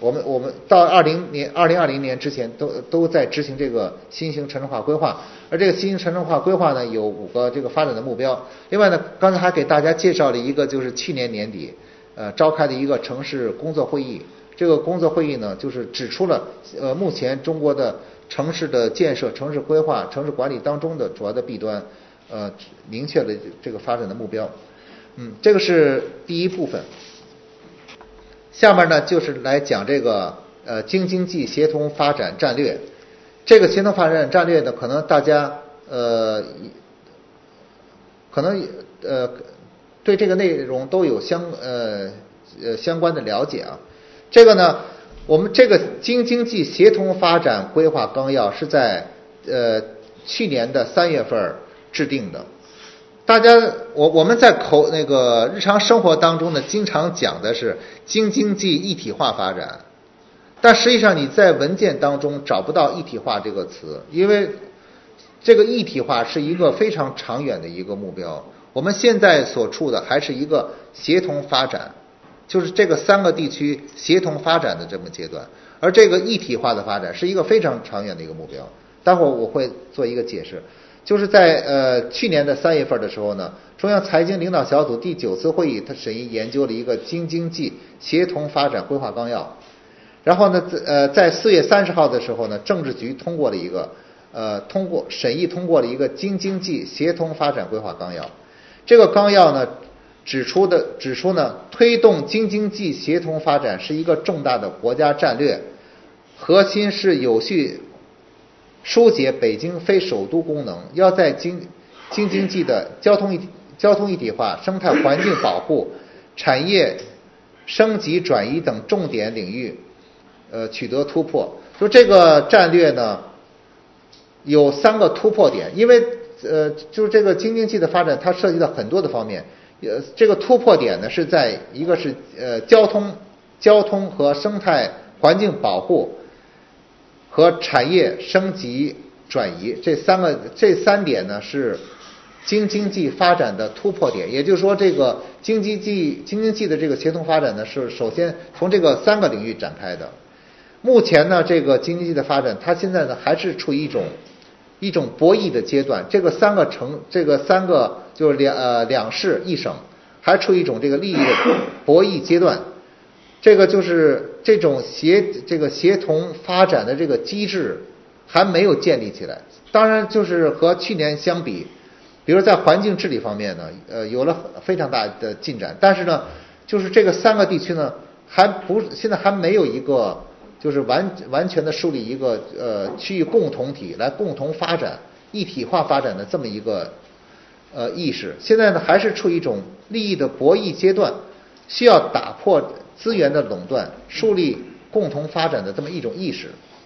我们我们到二零年二零二零年之前都都在执行这个新型城镇化规划，而这个新型城镇化规划呢有五个这个发展的目标。另外呢，刚才还给大家介绍了一个就是去年年底呃召开的一个城市工作会议。这个工作会议呢，就是指出了呃目前中国的城市的建设、城市规划、城市管理当中的主要的弊端，呃明确的这个发展的目标。嗯，这个是第一部分。下面呢就是来讲这个呃京津冀协同发展战略。这个协同发展战略呢，可能大家呃可能呃对这个内容都有相呃呃相关的了解啊。这个呢，我们这个京津冀协同发展规划纲要是在呃去年的三月份制定的。大家，我我们在口那个日常生活当中呢，经常讲的是京津冀一体化发展，但实际上你在文件当中找不到一体化这个词，因为这个一体化是一个非常长远的一个目标。我们现在所处的还是一个协同发展，就是这个三个地区协同发展的这么阶段，而这个一体化的发展是一个非常长远的一个目标。待会儿我会做一个解释。就是在呃去年的三月份的时候呢，中央财经领导小组第九次会议，它审议研究了一个京津冀协同发展规划纲要。然后呢，呃，在四月三十号的时候呢，政治局通过了一个呃通过审议通过了一个京津冀协同发展规划纲要。这个纲要呢指出的指出呢，推动京津冀协同发展是一个重大的国家战略，核心是有序疏解北京非首都功能，要在京京津冀的交通一交通一体化、生态环境保护、产业升级转移等重点领域，呃，取得突破。就这个战略呢，有三个突破点，因为呃，就是这个京津冀的发展，它涉及到很多的方面。呃，这个突破点呢，是在一个是呃交通、交通和生态环境保护。和产业升级转移这三个这三点呢是京津冀发展的突破点，也就是说，这个京津冀京津冀的这个协同发展呢是首先从这个三个领域展开的。目前呢，这个京津冀的发展，它现在呢还是处于一种一种博弈的阶段。这个三个城，这个三个就是两呃两市一省，还处于一种这个利益的博弈阶段。这个就是这种协这个协同发展的这个机制还没有建立起来。当然，就是和去年相比，比如在环境治理方面呢，呃，有了非常大的进展。但是呢，就是这个三个地区呢，还不现在还没有一个就是完完全的树立一个呃区域共同体来共同发展、一体化发展的这么一个呃意识。现在呢，还是处于一种利益的博弈阶段，需要打破资源的垄断，树立共同发展的这么一种意识。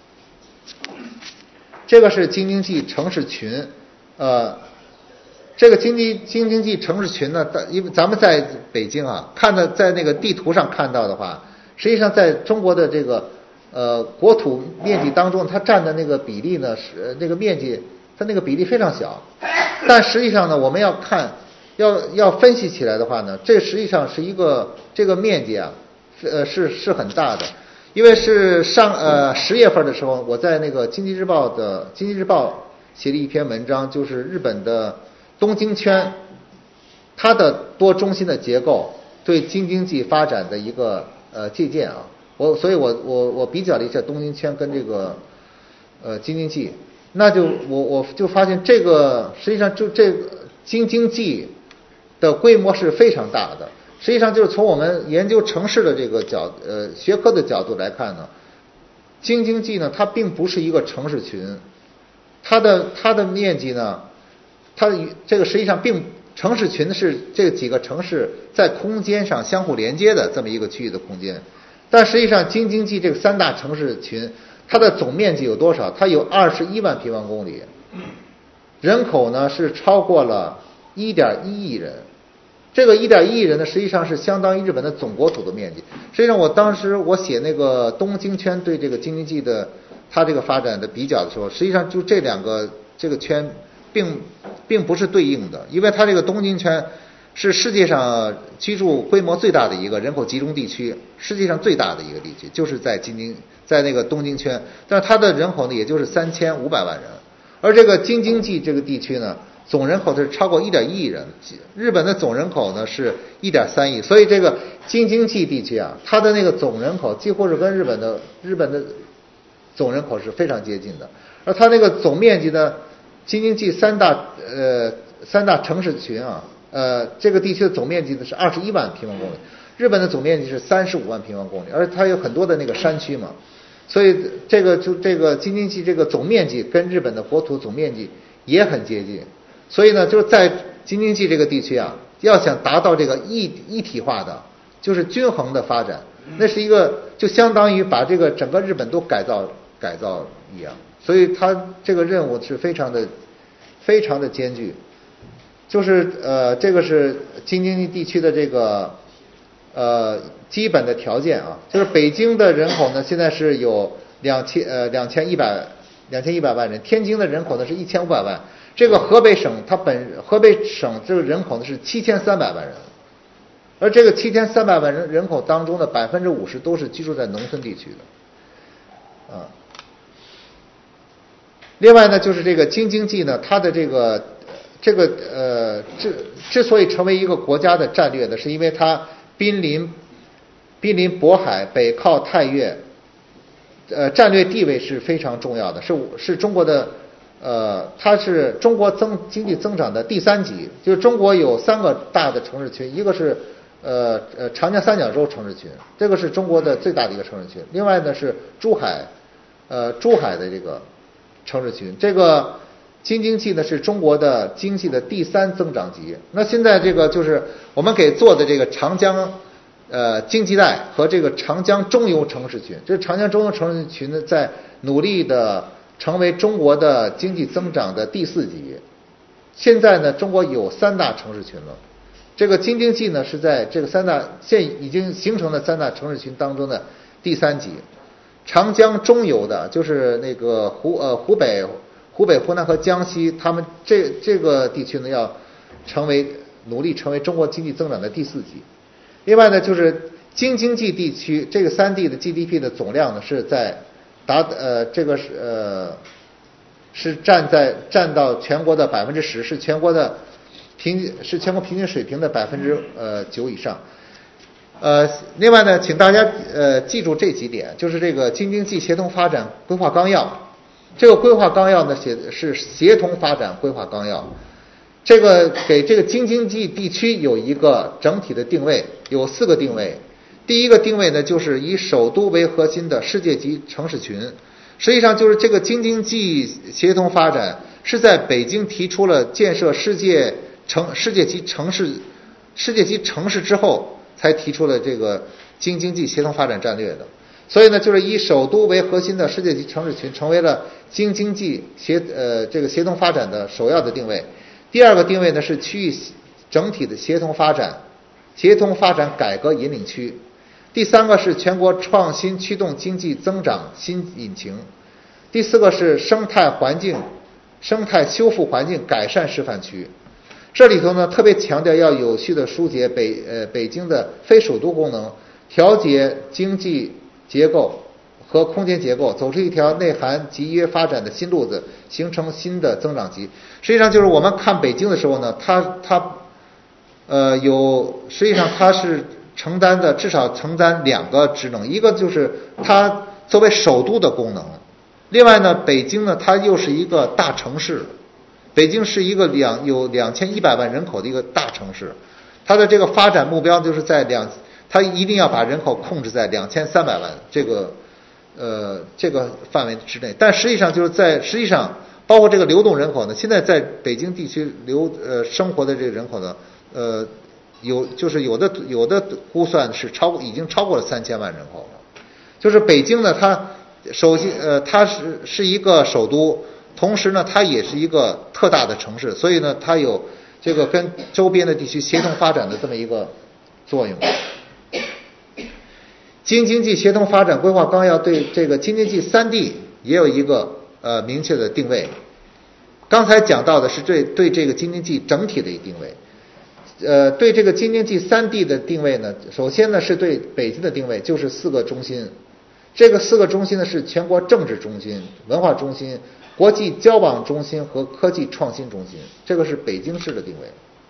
这个是京津冀城市群，呃，这个京津京津冀城市群呢，因为咱们在北京啊，看到在那个地图上看到的话，实际上在中国的这个呃国土面积当中，它占的那个比例呢是那个面积，它那个比例非常小，但实际上呢，我们要看要要分析起来的话呢，这实际上是一个这个面积啊。呃，是是很大的，因为是上呃十月份的时候，我在那个经济日报的经济日报写了一篇文章，就是日本的东京圈，它的多中心的结构对京津冀发展的一个呃借鉴啊。我所以我我我比较了一下东京圈跟这个呃京津冀，那就我我就发现这个实际上就这个京津冀的规模是非常大的。实际上就是从我们研究城市的这个角呃学科的角度来看呢，京津冀呢它并不是一个城市群，它的它的面积呢，它这个实际上并城市群是这几个城市在空间上相互连接的这么一个区域的空间，但实际上京津冀这个三大城市群，它的总面积有多少？它有二十一万平方公里，人口呢是超过了一点一亿人。这个一点一亿人呢，实际上是相当于日本的总国土的面积。实际上，我当时我写那个东京圈对这个京津冀的它这个发展的比较的时候，实际上就这两个这个圈并并不是对应的，因为它这个东京圈是世界上居住规模最大的一个人口集中地区，世界上最大的一个地区就是在京津，在那个东京圈，但是它的人口呢也就是三千五百万人，而这个京津冀这个地区呢，总人口是超过一点一亿人，日本的总人口呢是一点三亿，所以这个京津冀地区啊，它的那个总人口几乎是跟日本的日本的总人口是非常接近的，而它那个总面积呢，京津冀三大呃三大城市群啊。呃，这个地区的总面积呢是二十一万平方公里，日本的总面积是三十五万平方公里，而它有很多的那个山区嘛，所以这个就这个京津冀这个总面积跟日本的国土总面积也很接近，所以呢，就是在京津冀这个地区啊，要想达到这个一一体化的，就是均衡的发展，那是一个就相当于把这个整个日本都改造改造一样，所以它这个任务是非常的非常的艰巨。就是呃，这个是京津冀地区的这个呃基本的条件啊。就是北京的人口呢，现在是有两千呃两千一百两千一百万人，天津的人口呢是一千五百万。这个河北省它本河北省这个人口呢是七千三百万人，而这个七千三百万人人口当中的百分之五十都是居住在农村地区的啊。另外呢，就是这个京津冀呢，它的这个。这个呃，之之所以成为一个国家的战略呢，是因为它濒临濒临渤海，北靠太岳，呃，战略地位是非常重要的，是是中国的呃，它是中国增经济增长的第三级，就是中国有三个大的城市群，一个是呃呃长江三角洲城市群，这个是中国的最大的一个城市群，另外呢是珠海呃珠海的这个城市群，这个。京津冀呢是中国的经济的第三增长极。那现在这个就是我们给做的这个长江呃经济带和这个长江中游城市群，这长江中游城市群呢在努力的成为中国的经济增长的第四级。现在呢，中国有三大城市群了，这个京津冀呢是在这个三大现已经形成的三大城市群当中的第三级。长江中游的就是那个湖呃湖北。湖北、湖南和江西，他们这这个地区呢，要成为努力成为中国经济增长的第四级。另外呢，就是京津冀地区这个三地的 G D P 的总量呢，是在达呃这个是呃是占在占到全国的百分之十，是全国的平是全国平均水平的百分之呃九以上。呃，另外呢，请大家呃记住这几点，就是这个京津冀协同发展规划纲要。这个规划纲要呢，写的是协同发展规划纲要，这个给这个京津冀地区有一个整体的定位，有四个定位。第一个定位呢，就是以首都为核心的世界级城市群。实际上就是这个京津冀协同发展是在北京提出了建设世界城世界级城市世界级城市之后，才提出了这个京津冀协同发展战略的。所以呢，就是以首都为核心的世界级城市群成为了京津冀协呃这个协同发展的首要的定位。第二个定位呢是区域整体的协同发展，协同发展改革引领区。第三个是全国创新驱动经济增长新引擎。第四个是生态环境生态修复环境改善示范区。这里头呢特别强调要有序的疏解北呃北京的非首都功能，调节经济结构和空间结构，走出一条内涵集约发展的新路子，形成新的增长极。实际上就是我们看北京的时候呢，它它呃有实际上它是承担的至少承担两个职能，一个就是它作为首都的功能，另外呢，北京呢它又是一个大城市，北京是一个两有两千一百万人口的一个大城市，它的这个发展目标就是在两。它一定要把人口控制在两千三百万这个呃这个范围之内，但实际上就是在实际上包括这个流动人口呢，现在在北京地区流呃生活的这个人口呢，呃有就是有的有的估算是超过已经超过了三千万人口了。就是北京呢，它首先呃它是是一个首都，同时呢它也是一个特大的城市，所以呢它有这个跟周边的地区协同发展的这么一个作用。京津冀协同发展规划纲要对这个京津冀三地也有一个呃明确的定位。刚才讲到的是对对这个京津冀整体的一个定位， 呃，对这个京津冀三地的定位呢，首先呢是对北京的定位，就是四个中心。这个四个中心呢是全国政治中心、文化中心、国际交往中心和科技创新中心，这个是北京市的定位。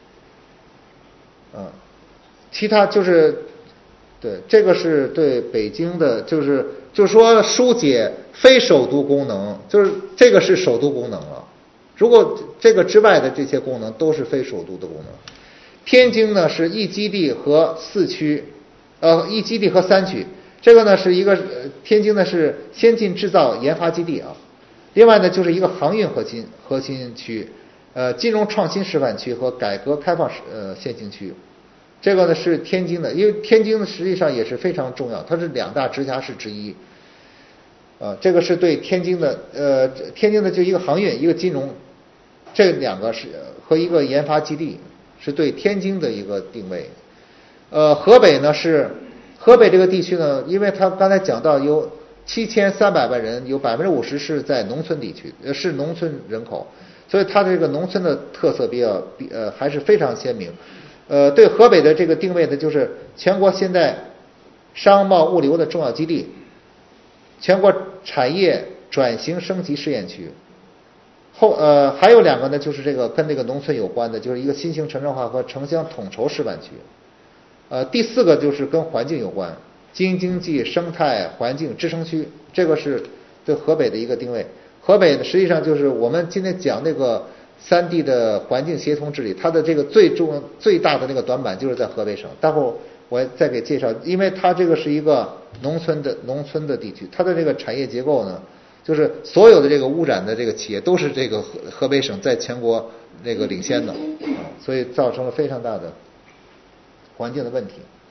嗯，其他就是对这个是对北京的，就是就是说疏解非首都功能，就是这个是首都功能了。如果这个之外的这些功能都是非首都的功能。天津呢是一基地和四区，呃，一基地和三区。这个呢是一个、呃、天津呢是先进制造研发基地啊。另外呢就是一个航运核心核心区，呃，金融创新示范区和改革开放呃先行区。这个呢是天津的，因为天津呢实际上也是非常重要，它是两大直辖市之一。呃，这个是对天津的，呃，天津的就一个航运，一个金融，这两个是和一个研发基地。是对天津的一个定位。呃，河北呢是河北这个地区呢，因为他刚才讲到有七千三百万人，有百分之五十是在农村地区，呃是农村人口，所以它这个农村的特色比较比呃还是非常鲜明。呃，对河北的这个定位呢，就是全国现在商贸物流的重要基地，全国产业转型升级试验区。后呃还有两个呢，就是这个跟这个农村有关的，就是一个新型城镇化和城乡统筹示范区。呃，第四个就是跟环境有关，京津冀生态环境支撑区，这个是对河北的一个定位。河北呢，实际上就是我们今天讲那个三地的环境协同治理，它的这个最重最大的那个短板就是在河北省。待会儿我再给介绍，因为它这个是一个农村的农村的地区，它的这个产业结构呢。就是所有的这个污染的这个企业都是这个河河北省在全国那个领先的，所以造成了非常大的环境的问题。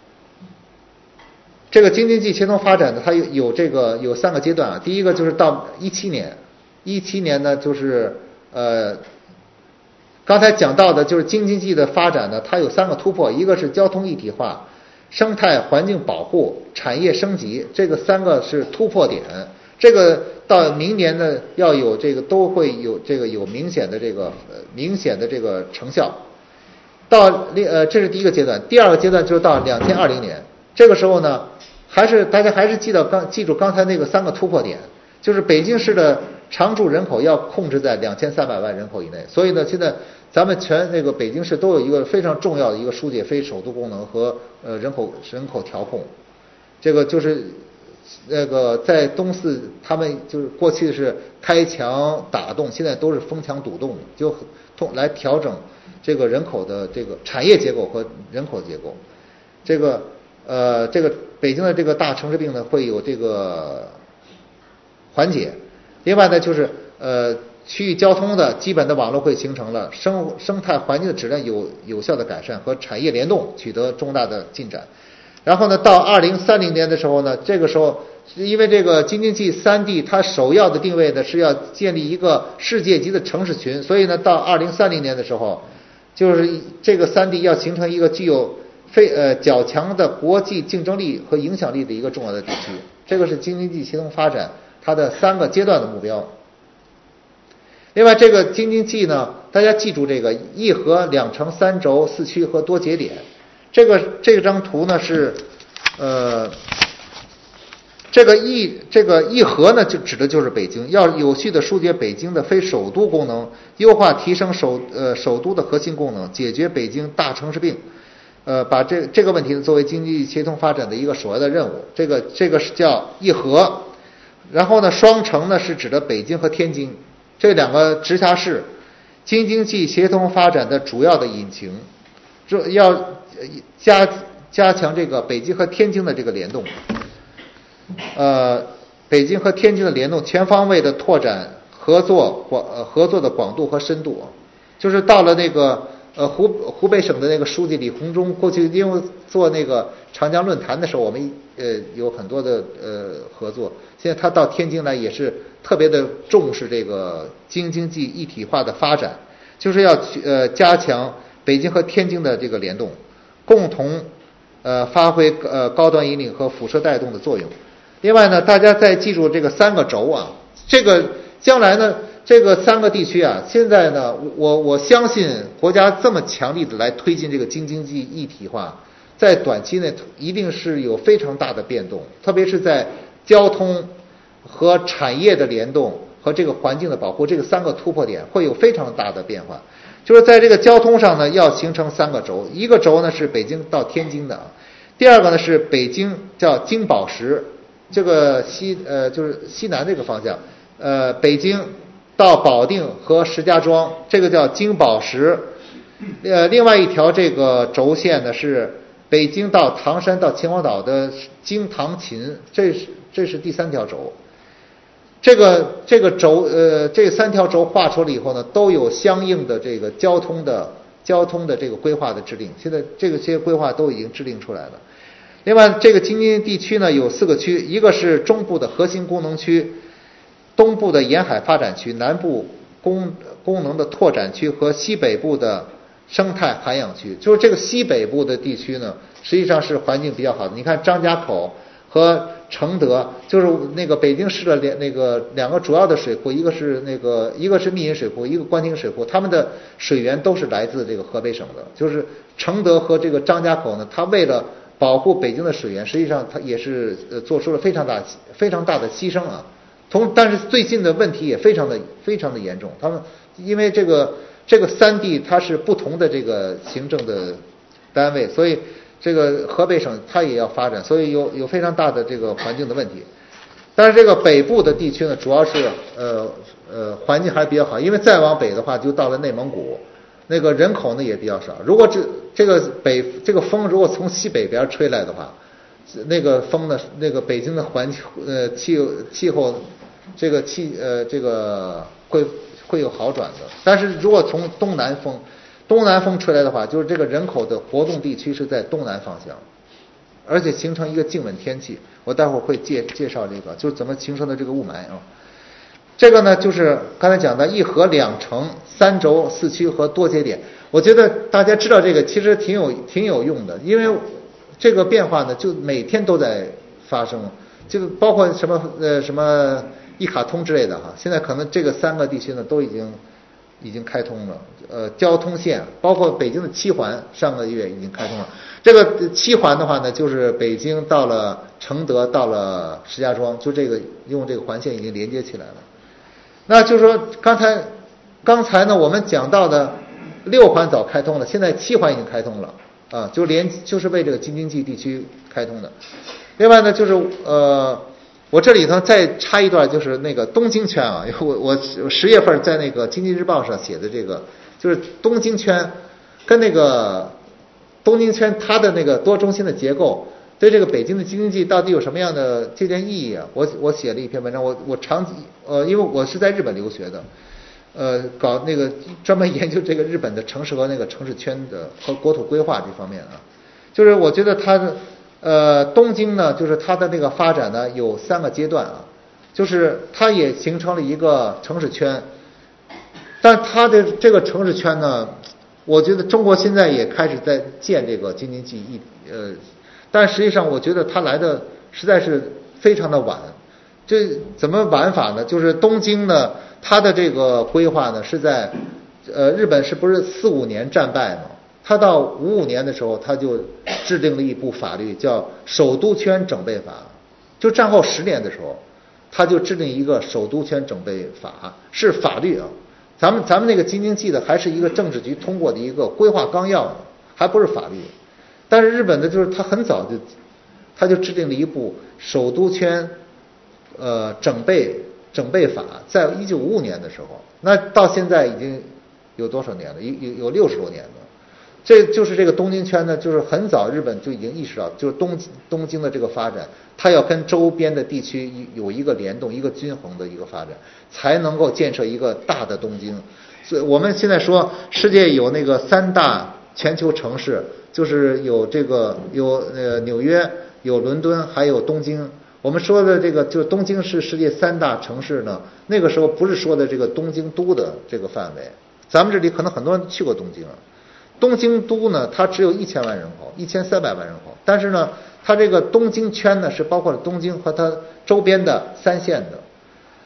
这个京津冀协同发展呢，它有有这个有三个阶段啊。第一个就是到一七年，一七年呢就是呃，刚才讲到的就是京津冀的发展呢，它有三个突破，一个是交通一体化、生态环境保护、产业升级，这个三个是突破点。这个到明年呢，要有这个都会有这个有明显的这个呃明显的这个成效。到呃这是第一个阶段，第二个阶段就是到两千二零年，这个时候呢，还是大家还是记到刚记住刚才那个三个突破点，就是北京市的常住人口要控制在两千三百万人口以内。所以呢，现在咱们全那个北京市都有一个非常重要的一个疏解非首都功能和呃人口人口调控，这个就是。那个在东四，他们就是过去是开墙打洞，现在都是封墙堵洞，就通来调整这个人口的这个产业结构和人口结构。这个呃，这个北京的这个大城市病呢，会有这个缓解。另外呢，就是呃，区域交通的基本的网络会形成了，生生态环境的质量有有效的改善和产业联动取得重大的进展。然后呢，到二零三零年的时候呢，这个时候因为这个京津冀三地它首要的定位呢是要建立一个世界级的城市群，所以呢，到二零三零年的时候，就是这个三地要形成一个具有非呃较强的国际竞争力和影响力的一个重要的地区。这个是京津冀协同发展它的三个阶段的目标。另外，这个京津冀呢，大家记住这个一核两城三轴四区和多节点。这个这张图呢是，呃，这个一这个一核呢就指的就是北京，要有序的疏解北京的非首都功能，优化提升首呃首都的核心功能，解决北京大城市病，呃，把这这个问题呢作为经济协同发展的一个首要的任务。这个这个是叫一核，然后呢双城呢是指的北京和天津这两个直辖市，京津冀协同发展的主要的引擎，这要。加加强这个北京和天津的这个联动，呃，北京和天津的联动，全方位的拓展合作广呃合作的广度和深度。就是到了那个呃湖湖北省的那个书记李鸿忠，过去因为做那个长江论坛的时候，我们呃有很多的呃合作。现在他到天津来也是特别的重视这个京津冀一体化的发展，就是要呃加强北京和天津的这个联动。共同呃发挥呃高端引领和辐射带动的作用。另外呢，大家再记住这个三个轴啊，这个将来呢， 这个三个地区啊，现在呢，我我相信国家这么强力的来推进这个京津冀一体化，在短期内一定是有非常大的变动，特别是在交通和产业的联动和这个环境的保护这个三个突破点会有非常大的变化。就是在这个交通上呢，要形成三个轴，一个轴呢是北京到天津的，第二个呢是北京叫京宝石，这个西呃就是西南这个方向，呃北京到保定和石家庄，这个叫京宝石。呃，另外一条这个轴线呢是北京到唐山到秦皇岛的京唐秦，这是这是第三条轴。这个这个轴呃这三条轴画出了以后呢，都有相应的这个交通的交通的这个规划的制定，现在这个些规划都已经制定出来了。另外，这个京津地区呢有四个区，一个是中部的核心功能区，东部的沿海发展区，南部功功能的拓展区和西北部的生态涵养区。就是这个西北部的地区呢，实际上是环境比较好的。你看张家口和承德，就是那个北京市的两那个两个主要的水库，一个是那个一个是密云水库，一个官厅水库，他们的水源都是来自这个河北省的。就是承德和这个张家口呢，它为了保护北京的水源，实际上它也是呃做出了非常大非常大的牺牲啊。同但是最近的问题也非常的非常的严重，他们因为这个这个三地它是不同的这个行政的单位，所以这个河北省它也要发展，所以有有非常大的这个环境的问题。但是这个北部的地区呢，主要是呃呃环境还是比较好，因为再往北的话就到了内蒙古，那个人口呢也比较少。如果这这个北这个风如果从西北边吹来的话，那个风呢，那个北京的环境呃气气候，这个气呃这个会会有好转的。但是如果从东南风，东南风吹来的话，就是这个人口的活动地区是在东南方向，而且形成一个静稳天气。我待会儿会介介绍这个，就是怎么形成的这个雾霾啊。这个呢，就是刚才讲的一河两城、三轴四区和多节点。我觉得大家知道这个其实挺有挺有用的，因为这个变化呢，就每天都在发生，这个包括什么呃什么一卡通之类的哈。现在可能这个三个地区呢都已经已经开通了，呃，交通线包括北京的七环，上个月已经开通了。这个七环的话呢，就是北京到了承德，到了石家庄，就这个用这个环线已经连接起来了。那就是说，刚才刚才呢我们讲到的六环早开通了，现在七环已经开通了。啊，就连就是为这个京津冀地区开通的。另外呢，就是呃，我这里头再插一段，就是那个东京圈啊，我我十月份在那个经济日报上写的这个，就是东京圈跟那个东京圈它的那个多中心的结构，对这个北京的京津冀到底有什么样的借鉴意义啊？我我写了一篇文章，我我长呃，因为我是在日本留学的。呃，搞那个专门研究这个日本的城市和那个城市圈的和国土规划这方面啊，就是我觉得它的呃东京呢，就是它的那个发展呢有三个阶段啊，就是它也形成了一个城市圈，但它的这个城市圈呢，我觉得中国现在也开始在建这个京津冀一呃，但实际上我觉得它来的实在是非常的晚。这怎么晚法呢？就是东京呢，它的这个规划呢是在，呃，日本是不是四五年战败嘛？他到五五年的时候，他就制定了一部法律，叫《首都圈整备法》。就战后十年的时候，他就制定一个首都圈整备法，是法律啊。咱们咱们那个京津冀的还是一个政治局通过的一个规划纲要，还不是法律。但是日本的就是他很早就，他就制定了一部首都圈。呃，整备整备法，在一九五五年的时候，那到现在已经有多少年了？有有有六十多年了。这就是这个东京圈呢，就是很早日本就已经意识到，就是东东京的这个发展，它要跟周边的地区有一个联动，一个均衡的一个发展，才能够建设一个大的东京。所以我们现在说，世界有那个三大全球城市，就是有这个有呃纽约、有伦敦，还有东京。我们说的这个就是东京是世界三大城市呢，那个时候不是说的这个东京都的这个范围，咱们这里可能很多人去过东京啊。东京都呢，它只有一千万人口，一千三百万人口，但是呢，它这个东京圈呢是包括了东京和它周边的三线的，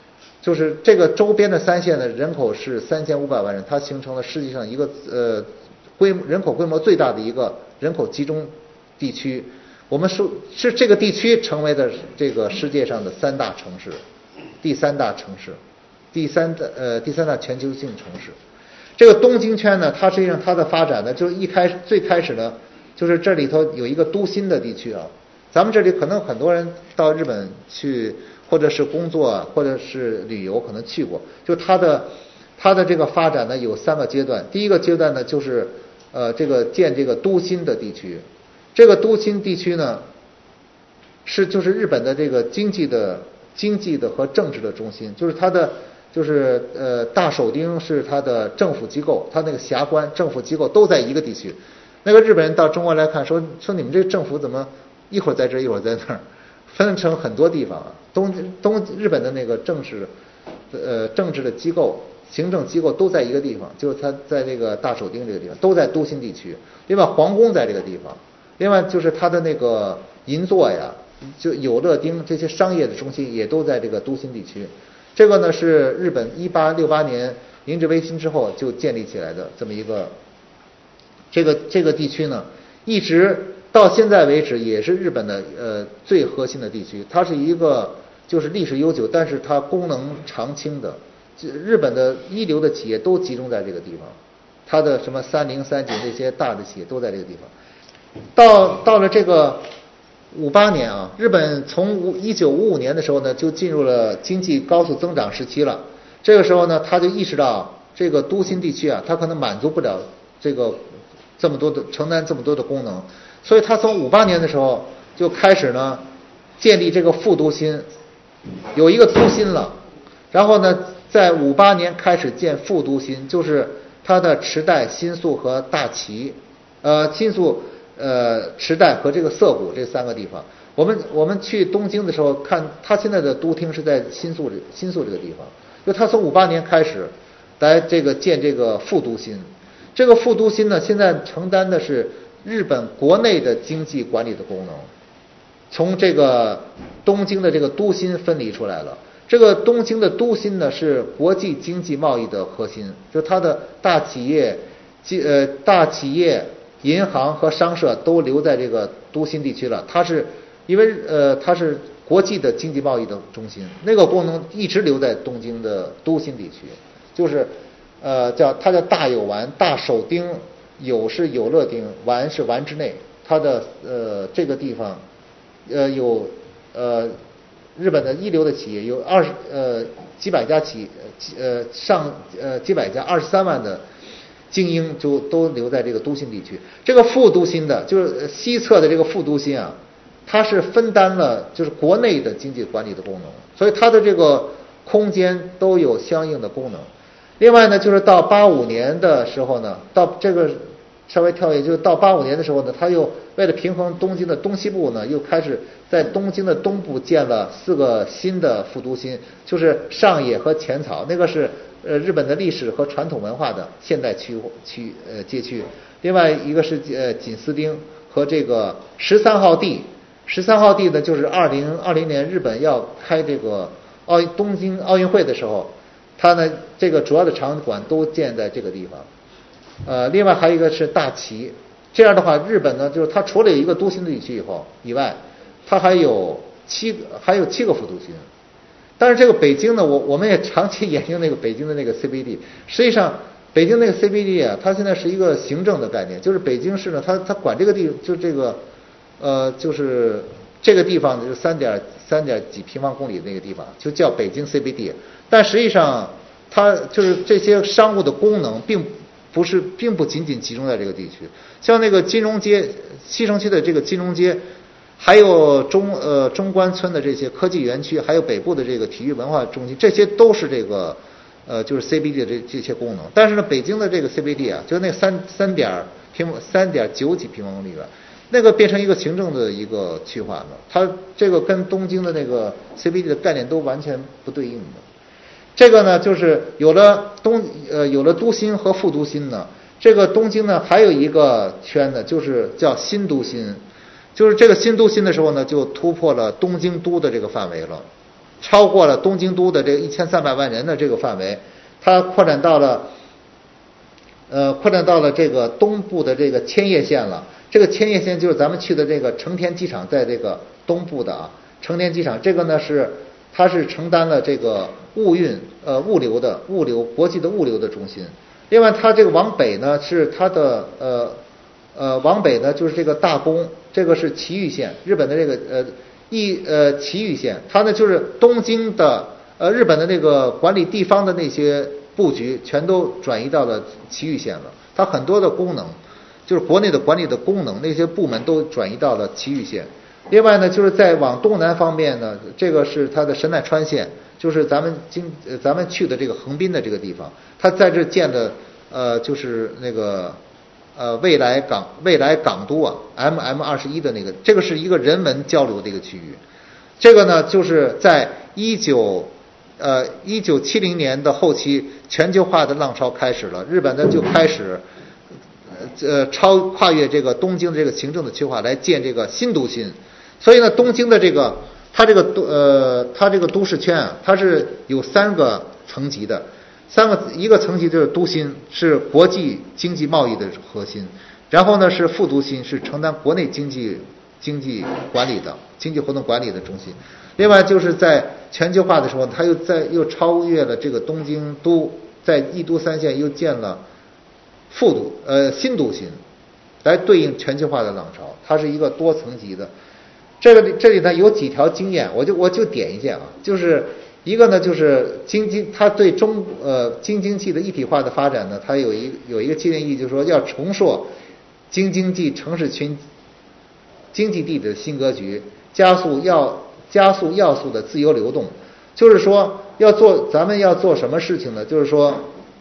就是这个周边的三县的人口是三千五百万人，它形成了世界上一个呃规人口规模最大的一个人口集中地区。我们说是这个地区成为的这个世界上的三大城市，第三大城市，第三的呃第三大全球性城市。这个东京圈呢，它实际上它的发展呢，就一开始最开始呢，就是这里头有一个都心的地区啊。咱们这里可能很多人到日本去，或者是工作，或者是旅游，可能去过。就它的它的这个发展呢，有三个阶段。第一个阶段呢，就是呃这个建这个都心的地区。这个都心地区呢，是就是日本的这个经济的经济的和政治的中心，就是它的就是呃大手町是它的政府机构，它那个辖关政府机构都在一个地区。那个日本人到中国来看，说说你们这个政府怎么一会儿在这儿一会儿在那儿，分成很多地方啊。东东日本的那个政治呃政治的机构、行政机构都在一个地方，就是它在这个大手町这个地方，都在都心地区。另外皇宫在这个地方。另外就是它的那个银座呀，就有乐町这些商业的中心也都在这个都心地区。这个呢是日本一八六八年明治维新之后就建立起来的这么一个这个这个地区呢，一直到现在为止也是日本的呃最核心的地区。它是一个就是历史悠久，但是它功能常青的，日本的一流的企业都集中在这个地方。它的什么三菱、三井这些大的企业都在这个地方。到到了这个五八年啊，日本从一九五五年的时候呢，就进入了经济高速增长时期了。这个时候呢，他就意识到这个都心地区啊，它可能满足不了这个这么多的承担这么多的功能，所以他从五八年的时候就开始呢建立这个副都心，有一个都心了，然后呢，在五八年开始建副都心，就是它的池袋、新宿和大崎，呃，新宿。呃，池袋和这个涩谷这三个地方，我们我们去东京的时候看，它现在的都厅是在新宿新宿这个地方，就它从五八年开始来这个建这个副都心，这个副都心呢，现在承担的是日本国内的经济管理的功能，从这个东京的这个都心分离出来了。这个东京的都心呢，是国际经济贸易的核心，就它的大企业，呃大企业。银行和商社都留在这个都心地区了，它是因为呃它是国际的经济贸易的中心，那个功能一直留在东京的都心地区，就是呃叫它叫大有丸、大手町，有是有乐町，丸是丸之内，它的呃这个地方呃有呃日本的一流的企业有二十呃几百家企呃上呃几百家二十三万的。精英就都留在这个都心地区。这个副都心的，就是西侧的这个副都心啊，它是分担了就是国内的经济管理的功能，所以它的这个空间都有相应的功能。另外呢，就是到八五年的时候呢，到这个稍微跳跃，就是到八五年的时候呢，它又为了平衡东京的东西部呢，又开始在东京的东部建了四个新的副都心，就是上野和浅草，那个是。呃，日本的历史和传统文化的现代区区呃街区，另外一个是呃锦丝町和这个十三号地，十三号地呢就是二零二零年日本要开这个奥东京奥运会的时候，它呢这个主要的场馆都建在这个地方。呃，另外还有一个是大崎，这样的话，日本呢就是它除了有一个都心地区以后以外，它还有七还有七个副都心。但是这个北京呢，我我们也长期研究那个北京的那个 C B D， 实际上北京那个 C B D 啊，它现在是一个行政的概念，就是北京市呢，它它管这个地，就这个呃，就是这个地方就是三点三点几平方公里的那个地方，就叫北京 C B D。但实际上，它就是这些商务的功能，并不是并不仅仅集中在这个地区，像那个金融街，西城区的这个金融街。还有中呃中关村的这些科技园区，还有北部的这个体育文化中心，这些都是这个呃就是 C B D 的这这些功能。但是呢，北京的这个 C B D 啊，就那三三点平三点九几平方公里了，那个变成一个行政的一个区划了。它这个跟东京的那个 C B D 的概念都完全不对应的。这个呢，就是有了东呃有了都心和副都心呢，这个东京呢还有一个圈呢，就是叫新都心。就是这个新都心的时候呢，就突破了东京都的这个范围了。 超过了东京都的这一千三百万人的这个范围，它扩展到了呃扩展到了这个东部的这个千叶县了。这个千叶县就是咱们去的这个成田机场，在这个东部的啊，成田机场这个呢是它是承担了这个物运呃物流的物流国际的物流的中心。另外它这个往北呢是它的呃呃往北呢就是这个大宫，这个是埼玉县，日本的这个呃一呃埼玉县，它呢就是东京的呃日本的那个管理地方的那些布局全都转移到了埼玉县了，它很多的功能。就是国内的管理的功能，那些部门都转移到了埼玉县。另外呢，就是在往东南方面呢，这个是它的神奈川县，就是咱们经呃咱们去的这个横滨的这个地方，它在这建的呃就是那个呃未来港未来港都啊 M M 二十一的那个，这个是一个人文交流的一个区域。这个呢，就是在一九呃一九七零年的后期，全球化的浪潮开始了，日本呢就开始。呃，超跨越这个东京的这个行政的区划来建这个新都心，所以呢，东京的这个它这个都呃它这个都市圈啊，它是有三个层级的，三个一个层级就是都心，是国际经济贸易的核心，然后呢是副都心，是承担国内经济经济管理的经济活动管理的中心，另外就是在全球化的时候，它又在又超越了这个东京都，在一都三县又建了。副都呃新都心，来对应全球化的浪潮，它是一个多层级的。这个这里呢有几条经验，我就我就点一下啊，就是一个呢就是京津，它对中呃京津冀的一体化的发展呢，它有一有一个建议，就是说要重塑京津冀城市群经济地的新格局，加速要加速要素的自由流动。就是说要做咱们要做什么事情呢？就是说。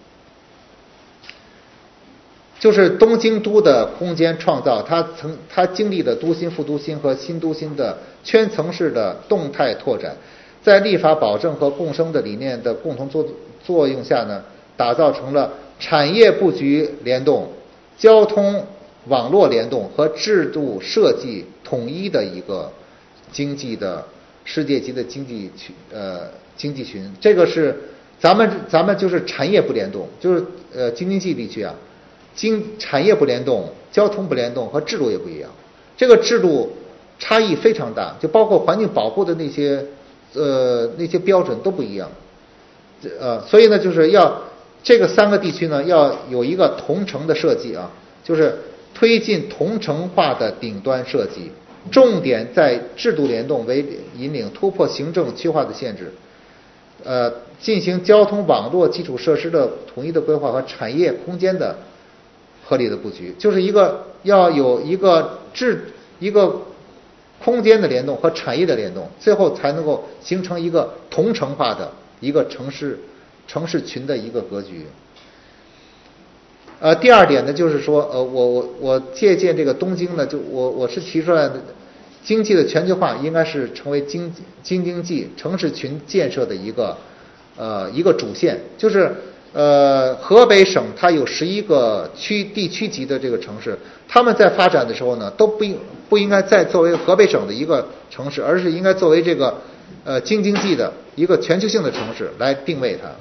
就是东京都的空间创造，它曾它经历的都心、副都心和新都心的圈层式的动态拓展，在立法保证和共生的理念的共同作作用下呢，打造成了产业布局联动、交通网络联动和制度设计统一的一个经济的世界级的经济群呃经济群。这个是咱们咱们就是产业不联动，就是呃京津冀地区啊。经产业不联动，交通不联动和制度也不一样，这个制度差异非常大，就包括环境保护的那些呃那些标准都不一样，呃，所以呢就是要这个三个地区呢要有一个同城的设计啊，就是推进同城化的顶端设计，重点在制度联动为引领，突破行政区划的限制，呃，进行交通网络基础设施的统一的规划和产业空间的。合理的布局，就是一个要有一个制一个空间的联动和产业的联动，最后才能够形成一个同城化的一个城市城市群的一个格局。呃，第二点呢，就是说，呃，我我我借鉴这个东京呢，就我我是提出来的，经济的全球化应该是成为京京津冀城市群建设的一个呃一个主线，就是。呃，河北省它有十一个区地区级的这个城市，他们在发展的时候呢，都不应不应该再作为河北省的一个城市，而是应该作为这个呃京津冀的一个全球性的城市来定位它。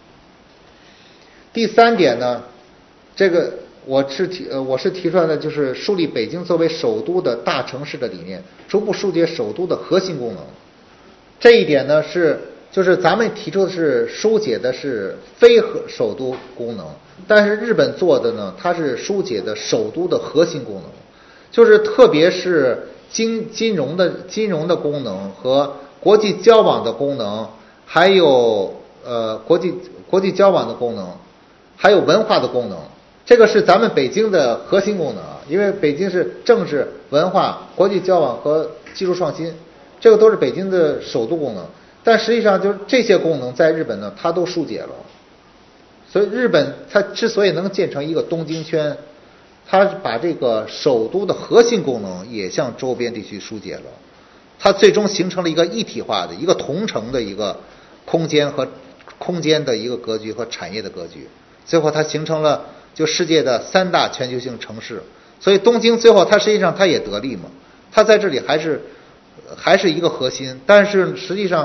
第三点呢，这个我是提呃我是提出来的，就是树立北京作为首都的大城市的理念，逐步疏解首都的核心功能。这一点呢是。就是咱们提出的是疏解的是非首都功能，但是日本做的呢，它是疏解的首都的核心功能，就是特别是金金融的金融的功能和国际交往的功能，还有呃国际国际交往的功能，还有文化的功能，这个是咱们北京的核心功能啊，因为北京是政治、文化、国际交往和技术创新，这个都是北京的首都功能。但实际上，就是这些功能在日本呢，它都疏解了。所以日本它之所以能建成一个东京圈，它把这个首都的核心功能也向周边地区疏解了，它最终形成了一个一体化的一个同城的一个空间和空间的一个格局和产业的格局，最后它形成了就世界的三大全球性城市。所以东京最后它实际上它也得利嘛，它在这里还是还是一个核心，但是实际上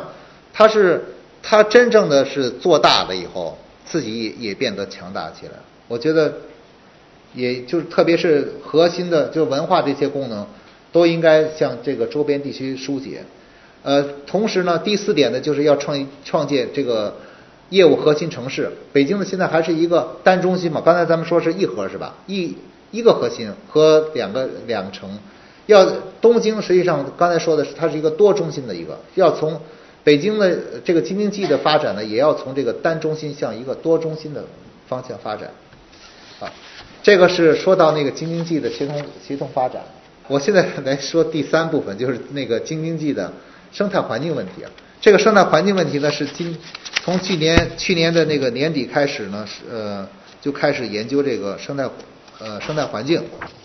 它是它真正的是做大了以后，自己也也变得强大起来。我觉得，也就是特别是核心的就文化这些功能，都应该向这个周边地区疏解。呃，同时呢，第四点呢，就是要创创建这个业务核心城市。北京呢，现在还是一个单中心嘛，刚才咱们说是一核是吧？一一个核心和两个两个城。要东京实际上刚才说的是它是一个多中心的一个，要从北京的这个京津冀的发展呢，也要从这个单中心向一个多中心的方向发展。啊，这个是说到那个京津冀的协同协同发展。我现在来说第三部分，就是那个京津冀的生态环境问题啊。这个生态环境问题呢，是今从去年去年的那个年底开始呢，是呃就开始研究这个生态呃生态环境。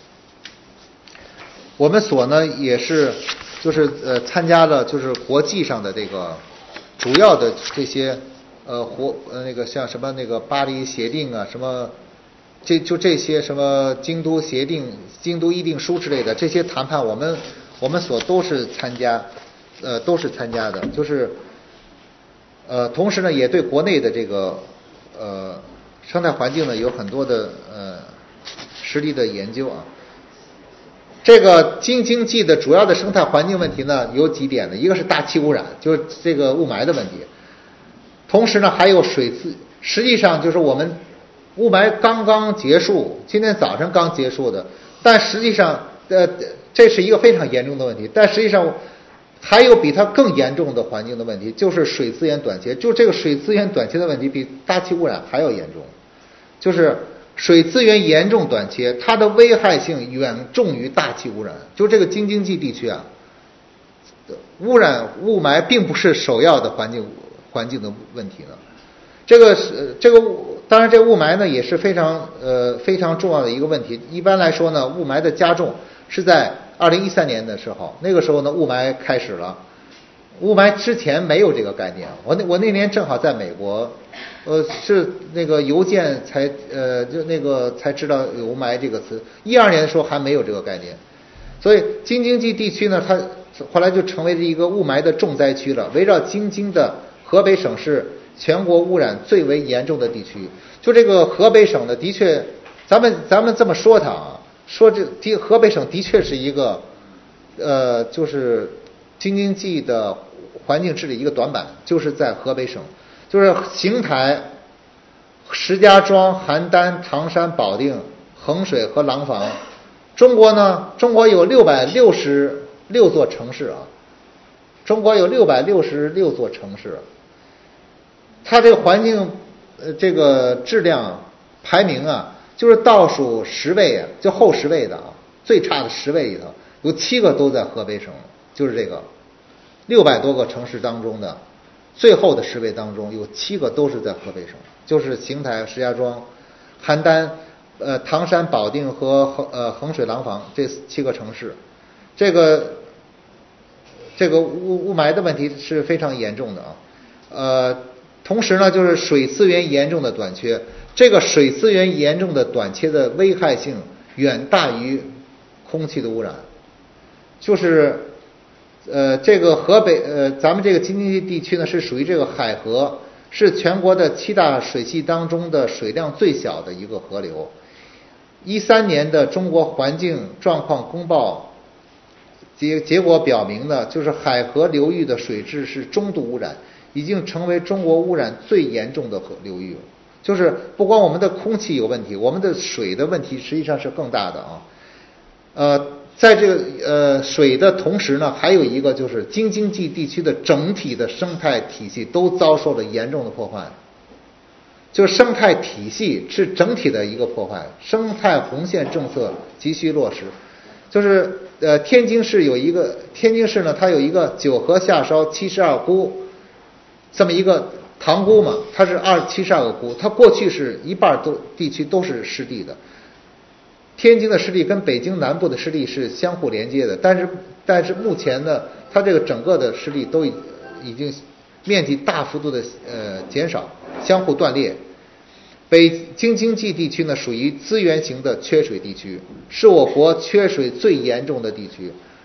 我们所呢也是就是呃参加了就是国际上的这个主要的这些呃活呃那个像什么那个巴黎协定啊，什么这就这些什么京都协定、京都议定书之类的这些谈判，我们我们所都是参加呃都是参加的，就是呃同时呢也对国内的这个呃生态环境呢有很多的呃实地的研究啊。这个京津冀的主要的生态环境问题呢有几点呢？一个是大气污染，就是这个雾霾的问题。同时呢还有水资，实际上就是我们雾霾刚刚结束，今天早上刚结束的，但实际上呃这是一个非常严重的问题，但实际上还有比它更严重的环境的问题，就是水资源短缺。就这个水资源短缺的问题比大气污染还要严重，就是水资源严重短缺，它的危害性远重于大气污染。就这个京津冀地区啊，污染雾霾并不是首要的环境环境的问题呢。这个是这个当然这个雾霾呢也是非常呃非常重要的一个问题。一般来说呢，雾霾的加重是在二零一三年的时候，那个时候呢雾霾开始了。雾霾之前没有这个概念，我那我那年正好在美国，呃，是那个邮件才呃就那个才知道有雾霾这个词。一二年的时候还没有这个概念，所以京津冀地区呢，它后来就成为了一个雾霾的重灾区了。围绕京津的河北省是全国污染最为严重的地区。就这个河北省呢，的确，咱们咱们这么说它啊，说这的河北省的确是一个，呃，就是京津冀的环境治理一个短板，就是在河北省，就是邢台、石家庄、邯郸、唐山、保定、衡水和廊坊。中国呢，中国有六百六十六座城市啊，中国有六百六十六座城市，它这个环境呃这个质量排名啊，就是倒数十位啊，就后十位的啊，最差的十位里头有七个都在河北省，就是这个六百多个城市当中的最后的十位当中有七个都是在河北省，就是邢台、石家庄、邯郸、呃唐山、保定和衡呃衡水、廊坊这七个城市。这个这个雾雾霾的问题是非常严重的啊。呃，同时呢，就是水资源严重的短缺。这个水资源严重的短缺的危害性远大于空气的污染。就是呃，这个河北呃，咱们这个京津冀地区呢，是属于这个海河，是全国的七大水系当中的水量最小的一个河流。一三年的中国环境状况公报结结果表明呢，就是海河流域的水质是中度污染，已经成为中国污染最严重的河流域。就是不光我们的空气有问题，我们的水的问题实际上是更大的啊。呃，在这个呃水的同时呢，还有一个就是京津冀地区的整体的生态体系都遭受了严重的破坏。就是生态体系是整体的一个破坏，生态红线政策急需落实。就是呃，天津市有一个天津市呢，它有一个九河下梢七十二沽这么一个塘沽嘛，它是二七十二个沽，它过去是一半都地区都是湿地的。天津的湿地跟北京南部的湿地是相互连接的，但是但是目前呢，它这个整个的湿地都已已经面积大幅度的呃减少，相互断裂。北京津冀地区呢，属于资源型的缺水地区，是我国缺水最严重的地区。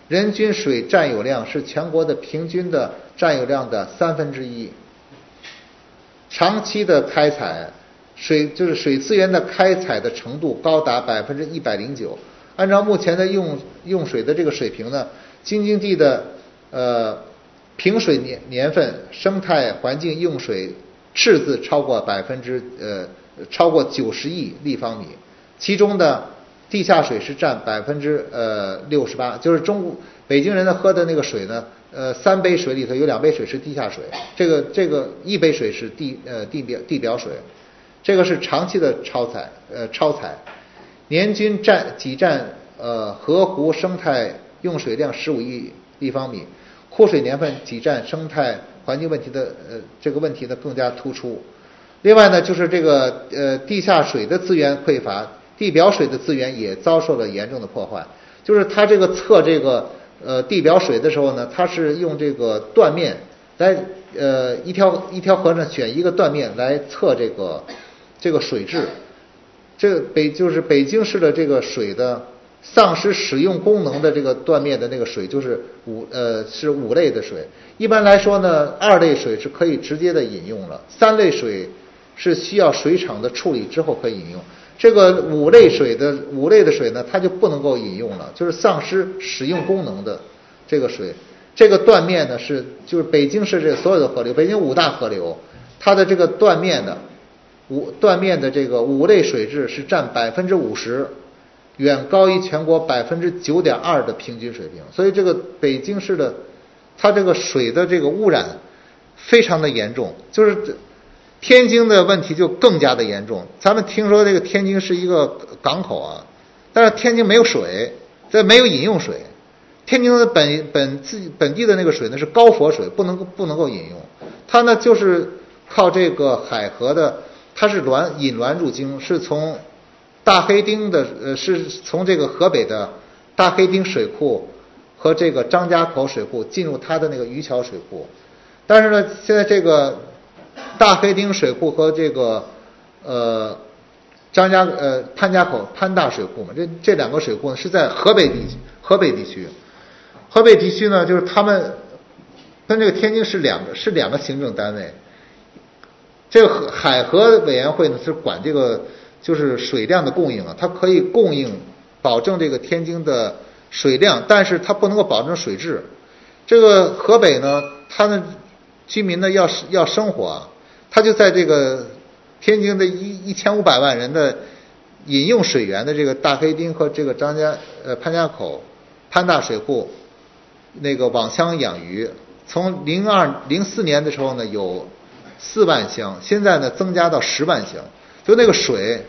人均水占有量是全国的平均的占有量的三分之一。长期的开采水就是水资源的开采的程度高达百分之一百零九。按照目前的用用水的这个水平呢，京津冀的呃平水年年份生态环境用水赤字超过百分之呃超过九十亿立方米，其中的地下水是占百分之呃六十八，就是中北京人呢喝的那个水呢，呃三杯水里头有两杯水是地下水，这个这个一杯水是地呃地表地表水，这个是长期的超采呃超采，年均占挤占呃河湖生态用水量十五亿立方米，枯水年份挤占生态环境问题的呃这个问题呢更加突出。另外呢，就是这个呃地下水的资源匮乏，地表水的资源也遭受了严重的破坏。就是它这个测这个呃地表水的时候呢，它是用这个断面来呃一条一条河上选一个断面来测这个这个水质。这个北就是北京市的这个水的丧失使用功能的这个断面的那个水就是五呃是五类的水。一般来说呢，二类水是可以直接的饮用了，三类水是需要水厂的处理之后可以饮用。这个五类水的五类的水呢，它就不能够饮用了，就是丧失使用功能的这个水。这个断面呢是就是北京市这所有的河流，北京五大河流，它的这个断面的五断面的这个五类水质是占百分之五十，远高于全国百分之九点二的平均水平。所以这个北京市的它这个水的这个污染非常的严重，就是天津的问题就更加的严重。咱们听说这个天津是一个港口啊，但是天津没有水，这没有饮用水。天津的本本自己本地的那个水呢是高佛水，不能不能够饮用。它呢就是靠这个海河的，它是滦引滦入京，是从大黑丁的呃是从这个河北的大黑丁水库和这个张家口水库进入它的那个渔桥水库。但是呢，现在这个大黑丁水库和这个呃张家呃潘家口潘大水库嘛，这这两个水库呢是在河北地区河北地区。河北地区呢，就是他们跟这个天津是两个是两个行政单位。这个海河委员会呢是管这个就是水量的供应啊，它可以供应保证这个天津的水量，但是它不能够保证水质。这个河北呢，它的居民呢要要生活啊，他就在这个天津的一一千五百万人的饮用水源的这个大黑丁和这个张家呃潘家口潘大水库那个网箱养鱼，从零二零四年的时候呢有四万箱，现在呢增加到十万箱，就那个水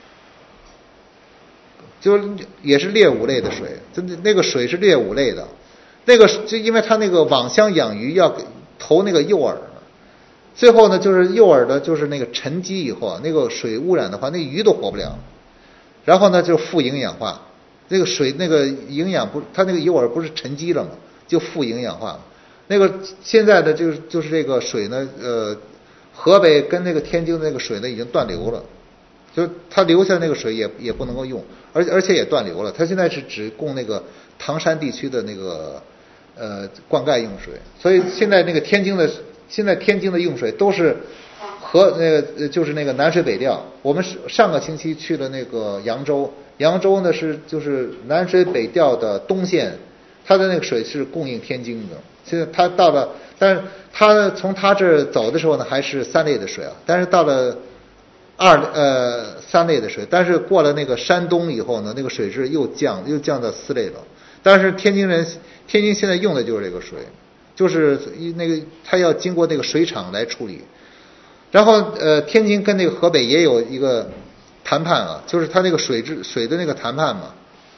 就也是劣五类的水，就那个水是劣五类的，那个就因为它那个网箱养鱼要投那个诱饵，最后呢就是诱饵的就是那个沉积以后，那个水污染的话，那鱼都活不了，然后呢就富营养化，那个水那个营养不，它那个诱饵不是沉积了吗？就富营养化了。那个现在的就是就是这个水呢，呃，河北跟那个天津的那个水呢已经断流了，就它留下那个水也也不能够用，而而且也断流了。它现在是只供那个唐山地区的那个呃灌溉用水，所以现在那个天津的现在天津的用水都是河那个就是那个南水北调。我们上个星期去了那个扬州，扬州呢是就是南水北调的东线。它的那个水是供应天津的，现在它到了，但是它从它这儿走的时候呢，还是三类的水啊，但是到了二呃三类的水，但是过了那个山东以后呢，那个水质又降又降到四类了。但是天津人天津现在用的就是这个水，就是那个它要经过那个水厂来处理。然后呃，天津跟那个河北也有一个谈判啊，就是它那个水质水的那个谈判嘛。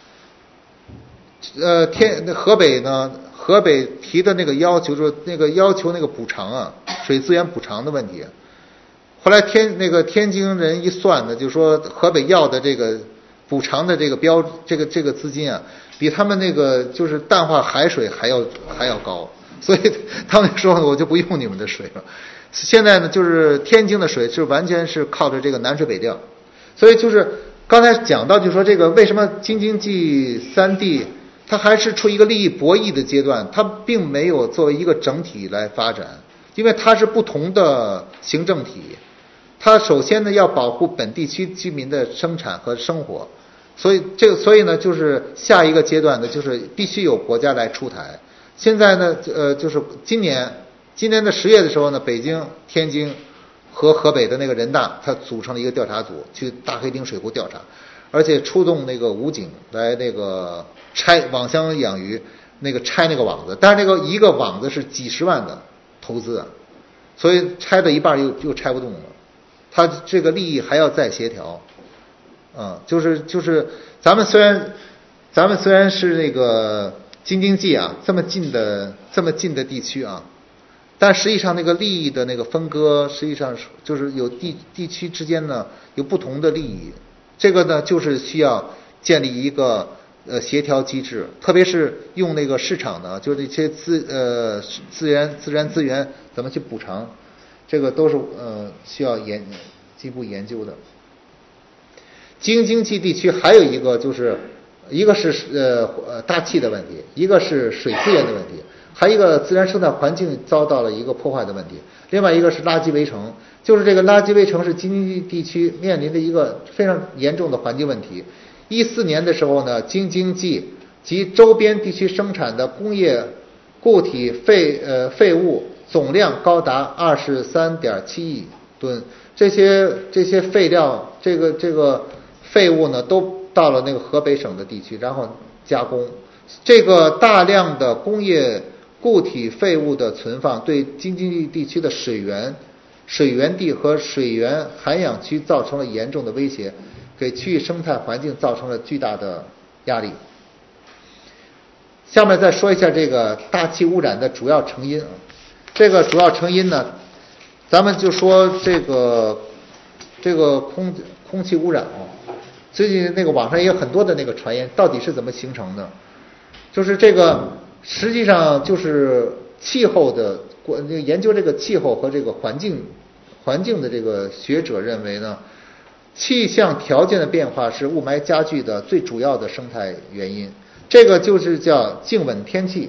呃，天那河北呢，河北提的那个要求就是那个要求那个补偿啊，水资源补偿的问题。后来天那个天津人一算呢，就说河北要的这个补偿的这个标这个这个资金啊，比他们那个就是淡化海水还要还要高，所以他们说我就不用你们的水了。现在呢，就是天津的水是完全是靠着这个南水北调，所以就是刚才讲到，就说这个为什么京津冀三地它还是处于一个利益博弈的阶段，它并没有作为一个整体来发展，因为它是不同的行政体。它首先呢要保护本地区居民的生产和生活，所以这个所以呢就是下一个阶段呢就是必须有国家来出台。现在呢呃就是今年今年的十月的时候呢，北京、天津和河北的那个人大，它组成了一个调查组去大黑丁水库调查，而且出动那个武警来那个拆网箱养鱼，那个拆那个网子，但是那个一个网子是几十万的投资啊，所以拆到一半又又拆不动了，它这个利益还要再协调，嗯，就是就是咱们虽然咱们虽然是那个京津冀啊这么近的这么近的地区啊。但实际上那个利益的那个分割，实际上就是有地地区之间呢有不同的利益，这个呢就是需要建立一个呃协调机制，特别是用那个市场呢，就是一些资呃资源自然资源怎么去补偿，这个都是呃需要研进一步研究的。京津冀地区还有一个就是一个是呃呃大气的问题，一个是水资源的问题。还有一个自然生态环境遭到了一个破坏的问题，另外一个是垃圾围城，就是这个垃圾围城是京津冀地区面临的一个非常严重的环境问题。一四年的时候呢，京津冀及周边地区生产的工业固体废呃废物总量高达二十三点七亿吨，这些这些废料这个这个废物呢都到了那个河北省的地区，然后加工，这个大量的工业固体废物的存放对京津冀地区的水源、水源地和水源涵养区造成了严重的威胁，给区域生态环境造成了巨大的压力。下面再说一下这个大气污染的主要成因。这个主要成因呢，咱们就说这个这个空空气污染啊，最近那个网上也有很多的那个传言，到底是怎么形成的？就是这个。实际上就是气候的研究，这个气候和这个环境环境的这个学者认为呢，气象条件的变化是雾霾加剧的最主要的生态原因，这个就是叫静稳天气。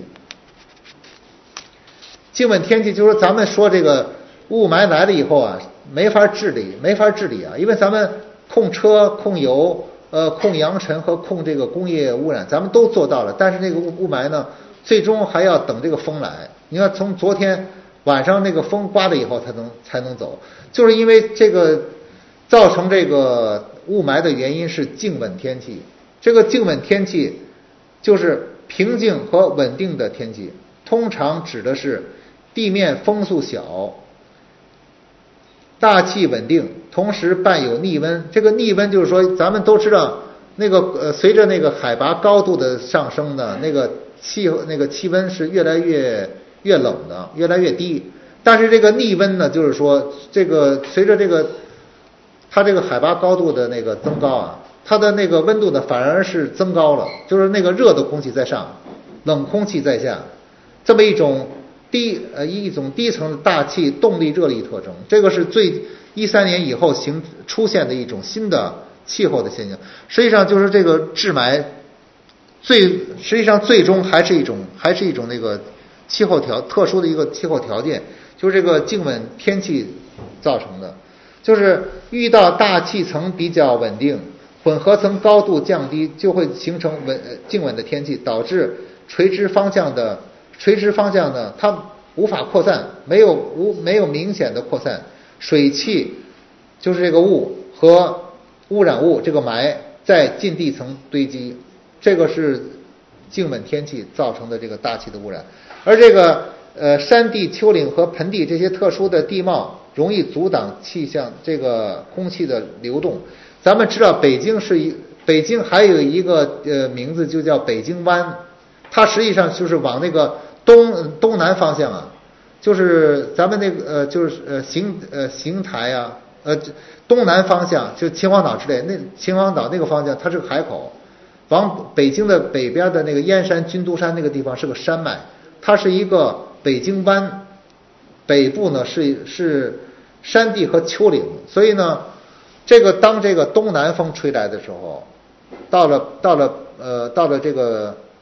静稳天气就是说咱们说这个雾霾来了以后啊，没法治理，没法治理啊，因为咱们控车、控油、呃控扬尘和控这个工业污染，咱们都做到了，但是那个雾雾霾呢？最终还要等这个风来，你看从昨天晚上那个风刮了以后才能才能走，就是因为这个造成这个雾霾的原因是静稳天气。这个静稳天气就是平静和稳定的天气，通常指的是地面风速小，大气稳定，同时伴有逆温。这个逆温就是说咱们都知道那个呃随着那个海拔高度的上升呢，那个气那个气温是越来越越冷的，越来越低。但是这个逆温呢，就是说这个随着这个它这个海拔高度的那个增高啊，它的那个温度呢反而是增高了，就是那个热的空气在上，冷空气在下，这么一种低呃一种低层的大气动力热力特征。这个是最一三年以后形出现的一种新的气候的现象。实际上就是这个治霾最实际上最终还是一种还是一种那个气候条特殊的一个气候条件，就是这个静稳天气造成的。就是遇到大气层比较稳定，混合层高度降低，就会形成稳静稳的天气，导致垂直方向的垂直方向呢它无法扩散，没有无没有明显的扩散，水汽就是这个雾和污染物这个霾在近地层堆积，这个是静稳天气造成的这个大气的污染。而这个呃山地、丘陵和盆地这些特殊的地貌容易阻挡气象这个空气的流动。咱们知道北京是一北京还有一个呃名字就叫北京湾，它实际上就是往那个东东南方向啊，就是咱们那个呃就是呃邢呃邢台啊呃东南方向，就秦皇岛之类，那秦皇岛那个方向它是个海口，往北京的北边的那个燕山、军都山那个地方是个山脉，它是一个北京湾，北部呢是是山地和丘陵，所以呢，这个当这个东南风吹来的时候，到了到了呃到了这个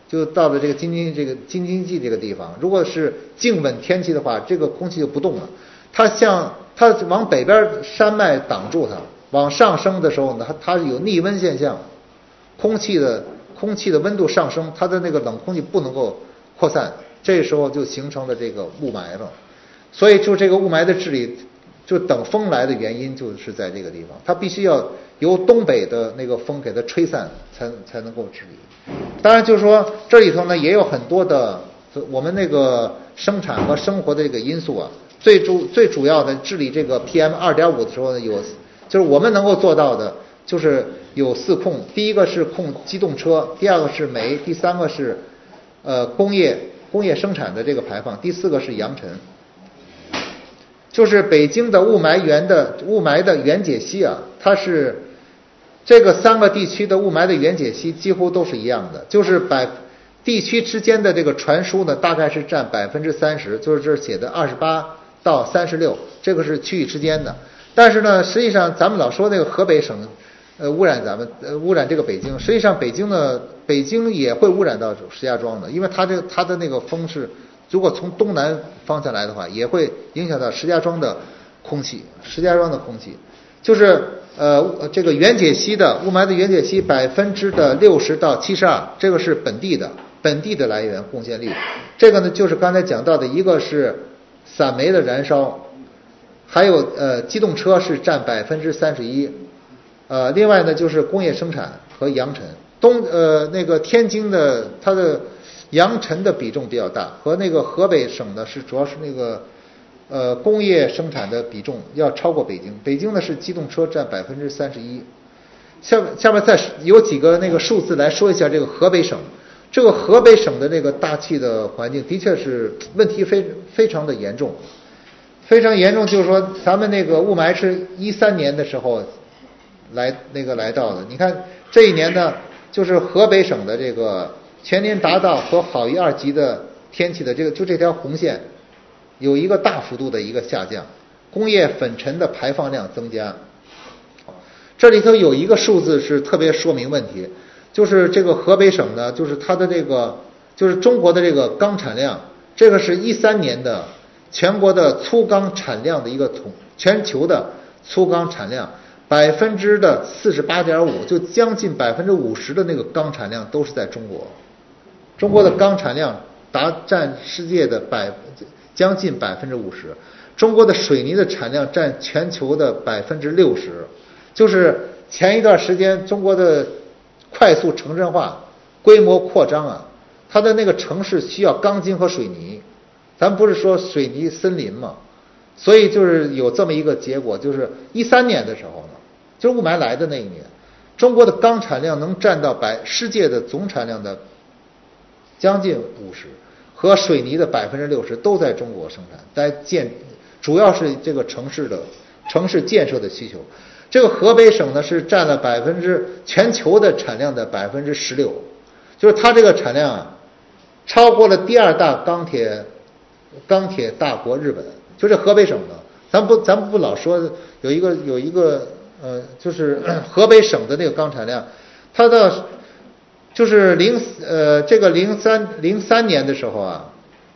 就到了这个京津这个京津冀这个地方，如果是静稳天气的话，这个空气就不动了。它向它往北边山脉挡住它，往上升的时候呢，它它有逆温现象，空气的空气的温度上升，它的那个冷空气不能够扩散，这时候就形成了这个雾霾了。所以就这个雾霾的治理，就等风来的原因就是在这个地方，它必须要由东北的那个风给它吹散，才才能够治理。当然就是说这里头呢也有很多的我们那个生产和生活的这个因素啊，最主最主要的治理这个 P M 二点五 的时候呢，有就是我们能够做到的就是有四控，第一个是控机动车，第二个是煤，第三个是呃工业工业生产的这个排放，第四个是扬尘。就是北京的雾霾源的雾霾的原解析啊，它是这个三个地区的雾霾的原解析几乎都是一样的，就是百地区之间的这个传输呢，大概是占百分之三十，就是这写的二十八到三十六，这个是区域之间的。但是呢，实际上咱们老说那个河北省呃污染咱们呃污染这个北京，实际上北京呢北京也会污染到石家庄的，因为它这它的那个风是。如果从东南方向来的话，也会影响到石家庄的空气。石家庄的空气，就是呃这个原解析的雾霾的原解析百分之的六十到七十二，这个是本地的本地的来源贡献率。这个呢就是刚才讲到的一个是散煤的燃烧，还有呃机动车是占百分之三十一，呃另外呢就是工业生产和扬尘。东呃那个天津的它的。扬尘的比重比较大，和那个河北省呢是主要是那个呃工业生产的比重要超过北京。北京呢是机动车占百分之三十一。下下面再有几个那个数字来说一下这个河北省。这个河北省的这个大气的环境的确是问题非非常的严重，非常严重。就是说咱们那个雾霾是一三年的时候来那个来到的。你看这一年呢，就是河北省的这个。全年达到和好于二级的天气的这个就这条红线有一个大幅度的一个下降，工业粉尘的排放量增加。这里头有一个数字是特别说明问题，就是这个河北省呢，就是它的这个就是中国的这个钢产量，这个是一三年的全国的粗钢产量的一个统，全球的粗钢产量。百分之的四十八点五，就将近百分之五十的那个钢产量都是在中国。中国的钢产量达占世界的百将近百分之五十。中国的水泥的产量占全球的百分之六十。就是前一段时间中国的快速城镇化、规模扩张啊，它的那个城市需要钢筋和水泥，咱不是说水泥森林嘛。所以就是有这么一个结果，就是一三年的时候呢，就是雾霾来的那一年，中国的钢产量能占到百世界的总产量的将近五十，和水泥的百分之六十都在中国生产，在建主要是这个城市的城市建设的需求。这个河北省呢是占了百分之全球的产量的百分之十六，就是它这个产量啊，超过了第二大钢铁钢铁大国日本。就这河北省呢，咱不咱不老说有一个有一个呃，就是河北省的那个钢产量，它的就是零呃这个零三零三年的时候啊，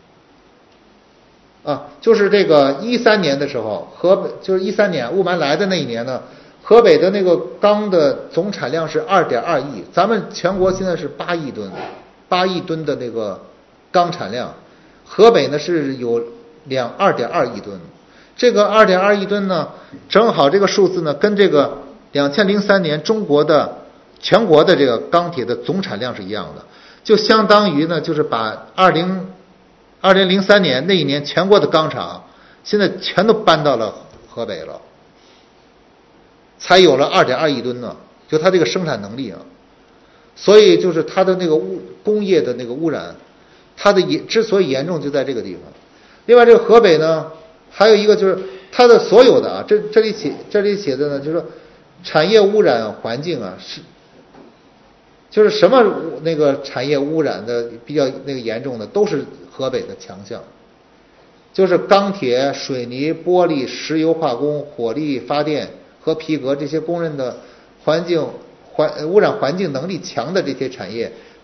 啊就是这个一三年的时候，河北就是一三年雾霾来的那一年呢，河北的那个钢的总产量是二点二亿，咱们全国现在是八亿吨，八亿吨的那个钢产量，河北呢是有。两二点二亿吨，这个二点二亿吨呢，正好这个数字呢，跟这个两千零三年中国的全国的这个钢铁的总产量是一样的，就相当于呢，就是把二零二零零三年那一年全国的钢厂，现在全都搬到了河北了，才有了二点二亿吨呢，就它这个生产能力啊，所以就是它的那个污工业的那个污染，它的严之所以严重就在这个地方。另外这个河北呢，还有一个就是它的所有的啊，这这里写这里写的呢，就是说产业污染环境啊，是就是什么那个产业污染的比较那个严重的，都是河北的强项，就是钢铁、水泥、玻璃、石油化工、火力发电和皮革这些公认的环境环污染环境能力强的这些产业，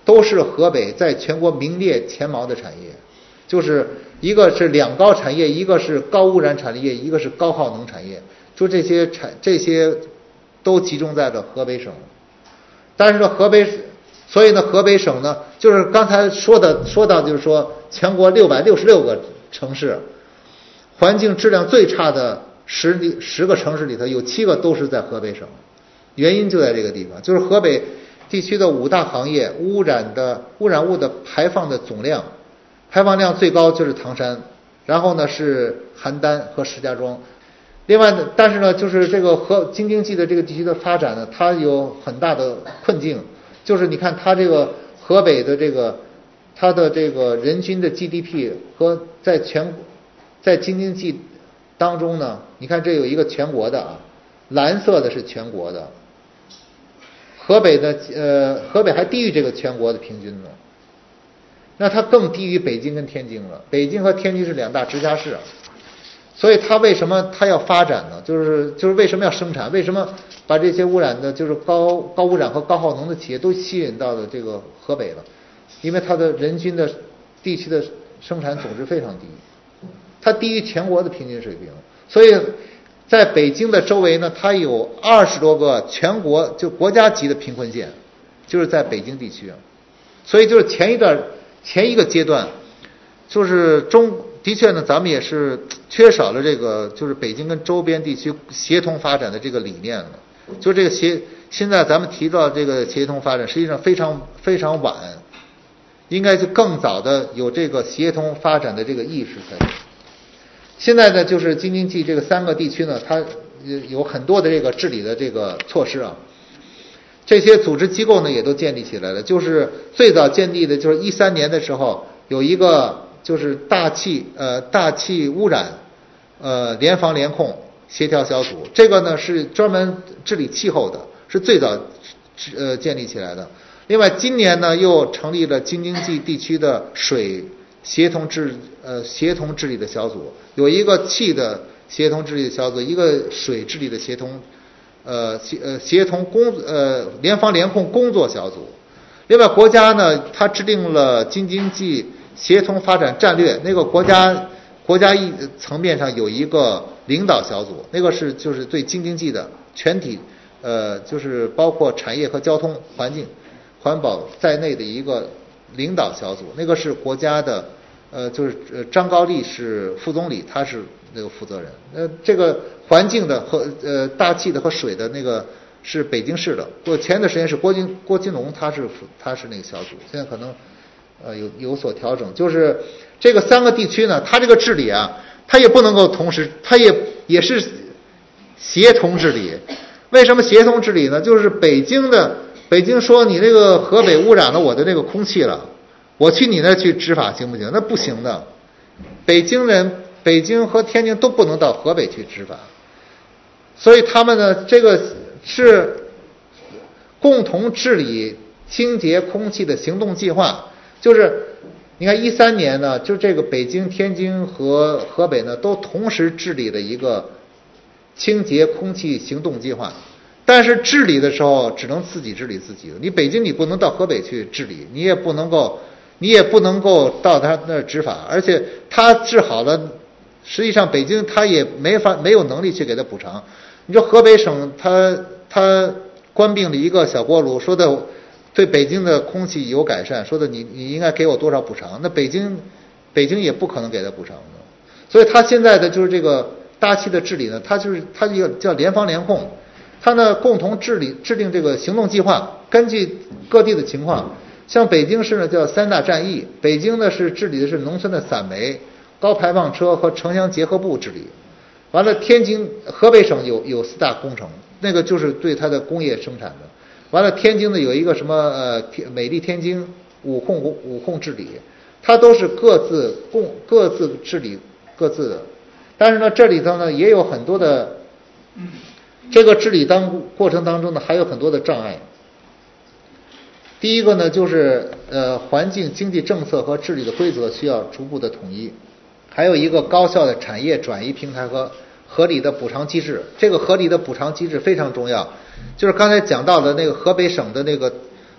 都是河北在全国名列前茅的产业，就是一个是两高产业，一个是高污染产业，一个是高耗能产业，就这些产这些都集中在了河北省。但是呢，河北所以呢，河北省呢，就是刚才说的说到，就是说全国六百六十六个城市，环境质量最差的十里十个城市里头，有七个都是在河北省。原因就在这个地方，就是河北地区的五大行业污染的污染物的排放的总量，排放量最高就是唐山，然后呢是邯郸和石家庄。另外呢，但是呢，就是这个河京津冀的这个地区的发展呢，它有很大的困境，就是你看它这个河北的这个它的这个人均的 G D P 和在全在京津冀当中呢，你看这有一个全国的啊，蓝色的是全国的，河北的呃河北还低于这个全国的平均呢，那它更低于北京跟天津了。北京和天津是两大直辖市，所以它为什么它要发展呢？就是就是为什么要生产？为什么把这些污染的，就是高高污染和高耗能的企业都吸引到了这个河北了？因为它的人均的地区的生产总值非常低，它低于全国的平均水平，所以在北京的周围呢，它有二十多个全国就国家级的贫困县，就是在北京地区。所以就是前一段前一个阶段，就是中的确呢，咱们也是缺少了这个就是北京跟周边地区协同发展的这个理念了。就这个协现在咱们提到这个协同发展，实际上非常非常晚，应该就更早的有这个协同发展的这个意识才对。现在呢，就是京津冀这个三个地区呢，它有很多的这个治理的这个措施啊，这些组织机构呢也都建立起来了。就是最早建立的就是一三年的时候，有一个就是大气呃大气污染呃联防联控协调小组，这个呢是专门治理气候的，是最早呃建立起来的。另外今年呢又成立了京津冀地区的水协同治呃协同治理的小组，有一个气的协同治理的小组，一个水治理的协同呃协呃协同工呃联防联控工作小组。另外国家呢，它制定了京津冀协同发展战略，那个国家国家一层面上有一个领导小组，那个是就是对京津冀的全体呃就是包括产业和交通、环境、环保在内的一个领导小组，那个是国家的呃就是呃张高丽是副总理，他是那个负责人。呃这个环境的和呃大气的和水的那个是北京市的，过前段时间是郭金郭金龙，他是他是那个小组，现在可能呃有有所调整。就是这个三个地区呢，它这个治理啊，它也不能够同时，它也也是协同治理。为什么协同治理呢？就是北京的北京说你这个河北污染了我的这个空气了，我去你那去执法行不行？那不行的。北京人北京和天津都不能到河北去执法，所以他们呢这个是共同治理清洁空气的行动计划。就是你看一三年呢，就这个北京、天津和河北呢都同时治理了一个清洁空气行动计划。但是治理的时候只能自己治理自己的，你北京你不能到河北去治理，你也不能够你也不能够到他那儿执法，而且他治好了，实际上北京他也没法没有能力去给他补偿。你说河北省他他关闭了一个小锅炉，说的对北京的空气有改善，说的你你应该给我多少补偿，那北京北京也不可能给他补偿的。所以他现在的就是这个大气的治理呢，他就是他这个叫联防联控，他呢共同治理制定这个行动计划，根据各地的情况。像北京市呢叫三大战役，北京呢是治理的是农村的散煤、高排放车和城乡结合部治理。完了，天津河北省有有四大工程，那个就是对它的工业生产的。完了，天津呢有一个什么呃美丽天津五控五控治理，它都是各自共各自治理各自的。但是呢，这里头呢也有很多的，这个治理当过程当中呢还有很多的障碍。第一个呢，就是呃环境经济政策和治理的规则需要逐步的统一，还有一个高效的产业转移平台和合理的补偿机制。这个合理的补偿机制非常重要，就是刚才讲到的那个河北省的那个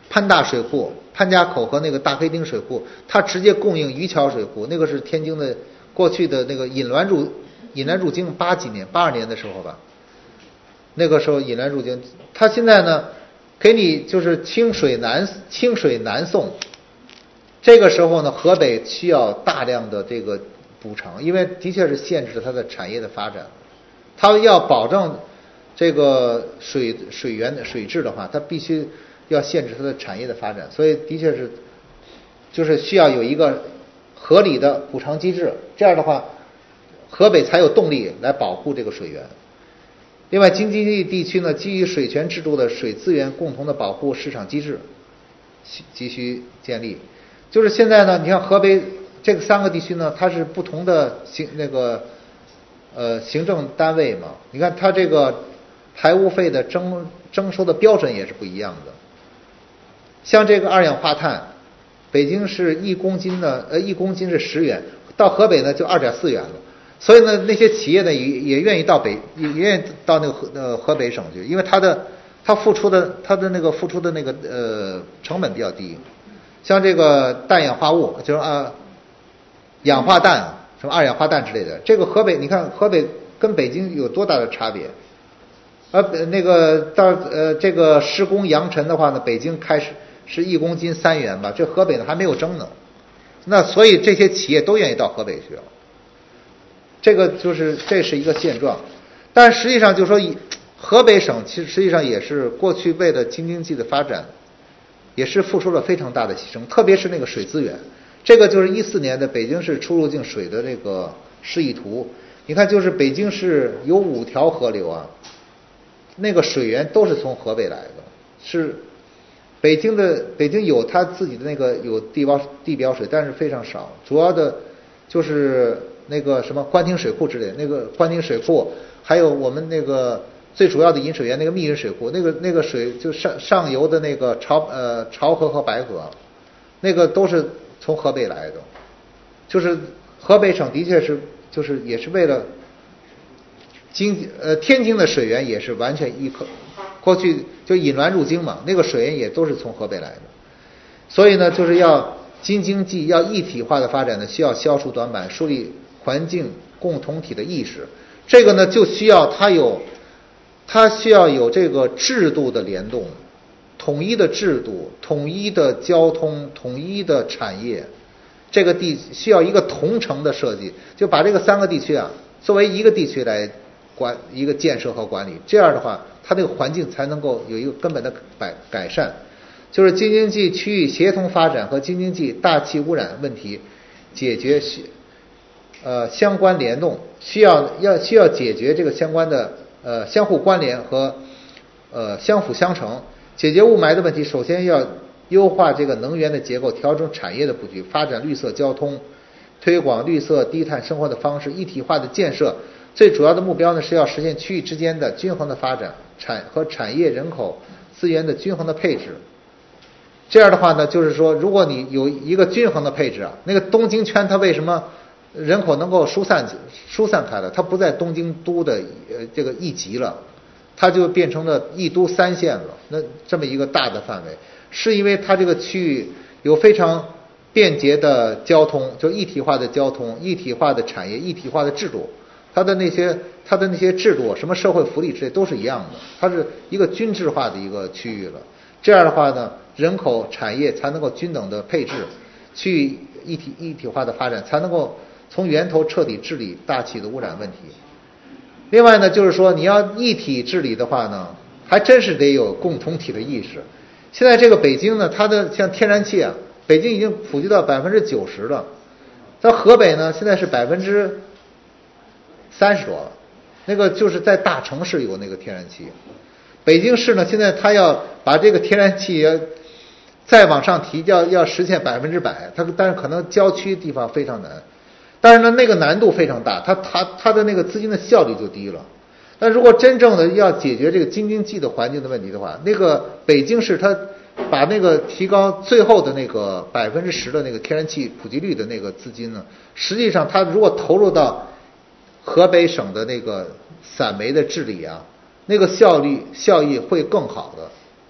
潘大水库、潘家口和那个大黑丁水库，它直接供应渔桥水库，那个是天津的过去的那个引滦入引滦入京八几年八二年的时候吧，那个时候引滦入京，它现在呢给你就是清水南清水南送，这个时候呢河北需要大量的这个补偿，因为的确是限制了它的产业的发展，它要保证这个水水源的水质的话，它必须要限制它的产业的发展，所以的确是就是需要有一个合理的补偿机制，这样的话河北才有动力来保护这个水源。另外，京津冀地区呢，基于水权制度的水资源共同的保护市场机制急需建立。就是现在呢，你看河北这个三个地区呢，它是不同的行那个呃行政单位嘛，你看它这个排污费的征征收的标准也是不一样的。像这个二氧化碳，北京是一公斤呢，呃一公斤是十元，到河北呢就二点四元了。所以呢，那些企业呢也也愿意到北，也愿意到那个河呃河北省去，因为它的它付出的它的那个付出的那个呃成本比较低。像这个氮氧化物，就是啊氧化氮，什么二氧化氮之类的，这个河北你看河北跟北京有多大的差别？而那个到呃这个施工扬尘的话呢，北京开始是一公斤三元吧，这河北呢还没有征呢。那所以这些企业都愿意到河北去。这个就是这是一个现状，但实际上就是说，河北省其实实际上也是过去为了京津冀的发展，也是付出了非常大的牺牲，特别是那个水资源。这个就是一四年的北京市出入境水的这个示意图，你看就是北京市有五条河流啊，那个水源都是从河北来的，是北京的北京有它自己的那个有地表地表水，但是非常少，主要的就是那个什么官厅水库之类的，那个官厅水库，还有我们那个最主要的引水源那个密云水库，那个那个水就上上游的那个潮呃潮河和白河，那个都是从河北来的，就是河北省的确是就是也是为了京呃天津的水源也是完全依靠过去就引滦入京嘛，那个水源也都是从河北来的，所以呢就是要京津冀要一体化的发展呢，需要消除短板，树立环境共同体的意识，这个呢就需要它有，它需要有这个制度的联动，统一的制度、统一的交通、统一的产业，这个地需要一个同城的设计，就把这个三个地区啊作为一个地区来管一个建设和管理，这样的话，它这个环境才能够有一个根本的改改善。就是京津冀区域协同发展和京津冀大气污染问题解决呃相关联动，需要要需要解决这个相关的呃相互关联和呃相辅相成。解决雾霾的问题，首先要优化这个能源的结构，调整产业的布局，发展绿色交通，推广绿色低碳生活的方式，一体化的建设。最主要的目标呢是要实现区域之间的均衡的发展，产和产业人口资源的均衡的配置。这样的话呢，就是说，如果你有一个均衡的配置啊，那个东京圈它为什么人口能够疏散疏散开了？它不在东京都的呃这个一级了，它就变成了一都三县了。那这么一个大的范围，是因为它这个区域有非常便捷的交通，就一体化的交通、一体化的产业、一体化的制度。它的那些它的那些制度，什么社会福利之类都是一样的，它是一个均质化的一个区域了。这样的话呢，人口产业才能够均等的配置，区域一体一体化的发展，才能够从源头彻底治理大气的污染问题。另外呢，就是说你要一体治理的话呢，还真是得有共同体的意识。现在这个北京呢，它的像天然气啊，北京已经普及到百分之九十了，在河北呢，现在是百分之三十多了，那个就是在大城市有那个天然气。北京市呢，现在它要把这个天然气再往上提，要要实现百分之百，它但是可能郊区地方非常难，但是呢那个难度非常大，它它它的那个资金的效率就低了。但如果真正的要解决这个京津冀的环境的问题的话，那个北京市它把那个提高最后的那个百分之十的那个天然气普及率的那个资金呢，实际上它如果投入到河北省的那个散煤的治理啊，那个效率效益会更好的。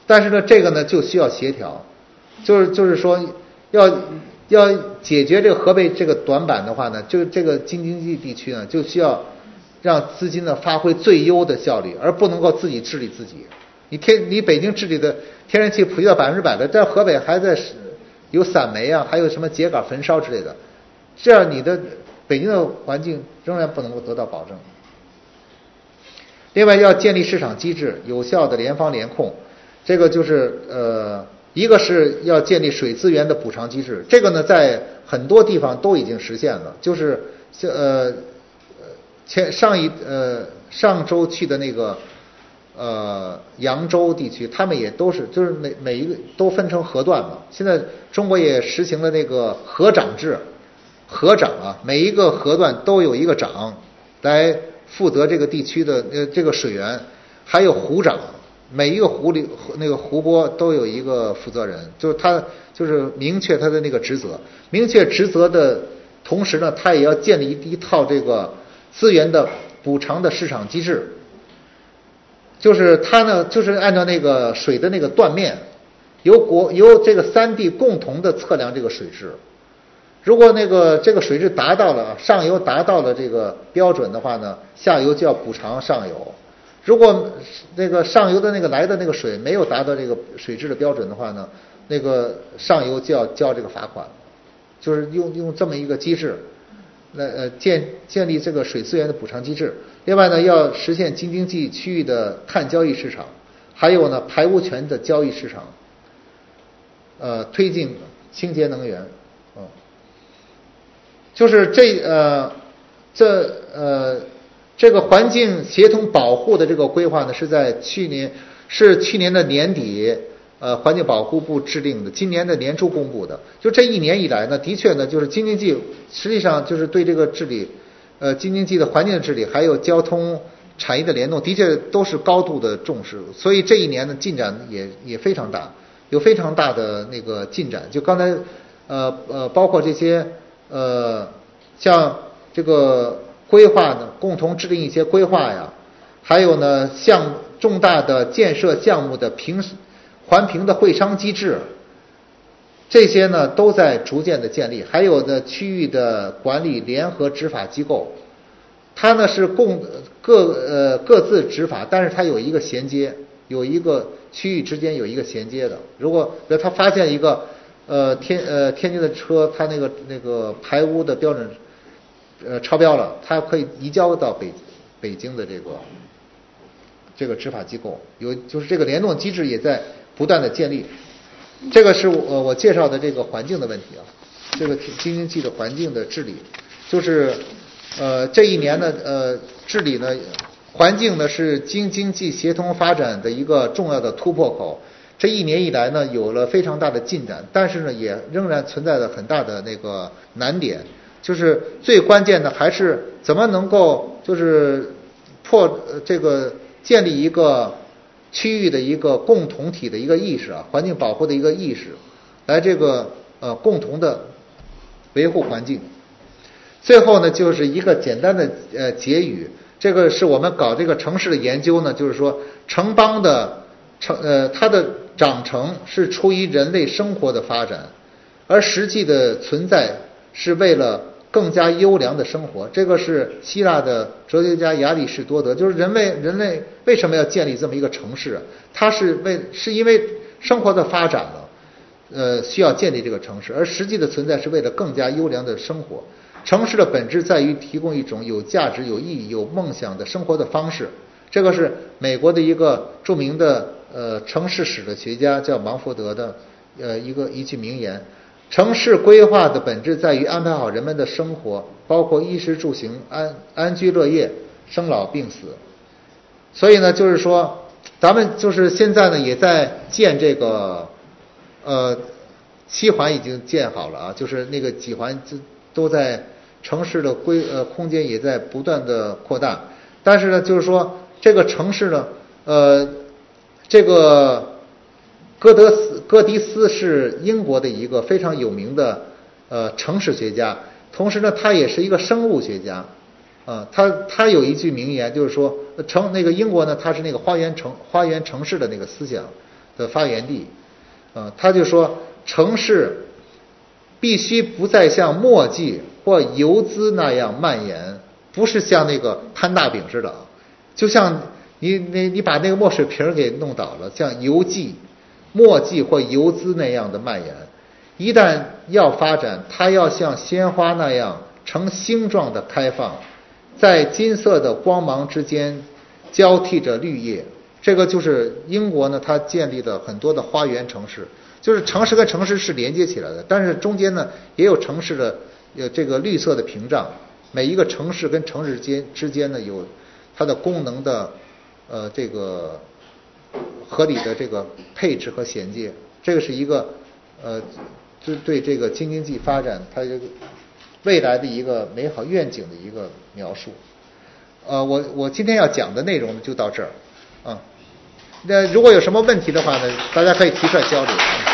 但是呢，这个呢就需要协调，就是就是说要要解决这个河北这个短板的话呢，就这个京津冀地区呢就需要让资金呢发挥最优的效率，而不能够自己治理自己。你天你北京治理的天然气普及到百分之百的，在河北还在有散煤啊，还有什么秸秆焚烧之类的，这样你的北京的环境仍然不能够得到保证。另外要建立市场机制，有效的联防联控，这个就是呃，一个是要建立水资源的补偿机制，这个呢在很多地方都已经实现了，就是呃前上一呃上周去的那个呃扬州地区，他们也都是就是每每一个都分成河段嘛，现在中国也实行了那个河长制，河长啊，每一个河段都有一个长来负责这个地区的呃这个水源，还有湖长，每一个湖里那个湖泊都有一个负责人，就是他就是明确他的那个职责，明确职责的同时呢，他也要建立一套这个资源的补偿的市场机制，就是他呢就是按照那个水的那个断面，由国由这个三地共同的测量这个水质。如果那个这个水质达到了上游达到了这个标准的话呢，下游就要补偿上游。如果那个上游的那个来的那个水没有达到这个水质的标准的话呢，那个上游就要交这个罚款。就是用用这么一个机制，那呃建建立这个水资源的补偿机制。另外呢，要实现京津冀区域的碳交易市场，还有呢排污权的交易市场，呃推进清洁能源。就是这呃这呃这个环境协同保护的这个规划呢，是在去年是去年的年底呃环境保护部制定的，今年的年初公布的。就这一年以来呢，的确呢就是京津冀实际上就是对这个治理呃京津冀的环境的治理还有交通产业的联动，的确都是高度的重视，所以这一年的进展也也非常大，有非常大的那个进展。就刚才呃呃包括这些。呃，像这个规划呢，共同制定一些规划呀，还有呢，像重大的建设项目的评环评的会商机制，这些呢都在逐渐的建立。还有呢，区域的管理联合执法机构，它呢是共各呃各自执法，但是它有一个衔接，有一个区域之间有一个衔接的。如果比如他发现一个。呃天呃天津的车，它那个那个排污的标准呃超标了，它可以移交到北北京的这个这个执法机构，有就是这个联动机制也在不断的建立。这个是我我介绍的这个环境的问题啊，这个京津冀的环境的治理，就是呃这一年呢呃治理呢环境呢是京津冀协同发展的一个重要的突破口。这一年以来呢，有了非常大的进展，但是呢，也仍然存在着很大的那个难点，就是最关键的还是怎么能够就是破这个建立一个区域的一个共同体的一个意识啊，环境保护的一个意识，来这个呃共同的维护环境。最后呢，就是一个简单的呃结语，这个是我们搞这个城市的研究呢，就是说城邦的城呃它的长成是出于人类生活的发展，而实际的存在是为了更加优良的生活。这个是希腊的哲学家亚里士多德，就是人类人类为什么要建立这么一个城市？它是为是因为生活的发展了，呃，需要建立这个城市，而实际的存在是为了更加优良的生活。城市的本质在于提供一种有价值、有意义、有梦想的生活的方式。这个是美国的一个著名的呃城市史的学家叫芒福德的呃一个一句名言：城市规划的本质在于安排好人们的生活，包括衣食住行、安安居乐业、生老病死。所以呢，就是说咱们就是现在呢也在建这个呃七环已经建好了啊，就是那个几环都在城市的规呃空间也在不断的扩大。但是呢，就是说这个城市呢，呃，这个哥德斯哥迪斯是英国的一个非常有名的呃城市学家，同时呢，他也是一个生物学家，啊、呃，他他有一句名言，就是说城那个英国呢，它是那个花园城花园城市的那个思想， 的发源地。呃，他就说城市必须不再像墨迹或游资那样蔓延，不是像那个摊大饼似的，就像你你你把那个墨水瓶给弄倒了，像游记、墨迹或游资那样的蔓延。一旦要发展，它要像鲜花那样呈星状的开放，在金色的光芒之间交替着绿叶。这个就是英国呢，它建立了很多的花园城市，就是城市跟城市是连接起来的，但是中间呢也有城市的有这个绿色的屏障，每一个城市跟城市间之间呢有它的功能的呃这个合理的这个配置和衔接，这个是一个呃就对这个京津冀发展它这个未来的一个美好愿景的一个描述。呃，我我今天要讲的内容就到这儿啊。那如果有什么问题的话呢，大家可以提出来交流。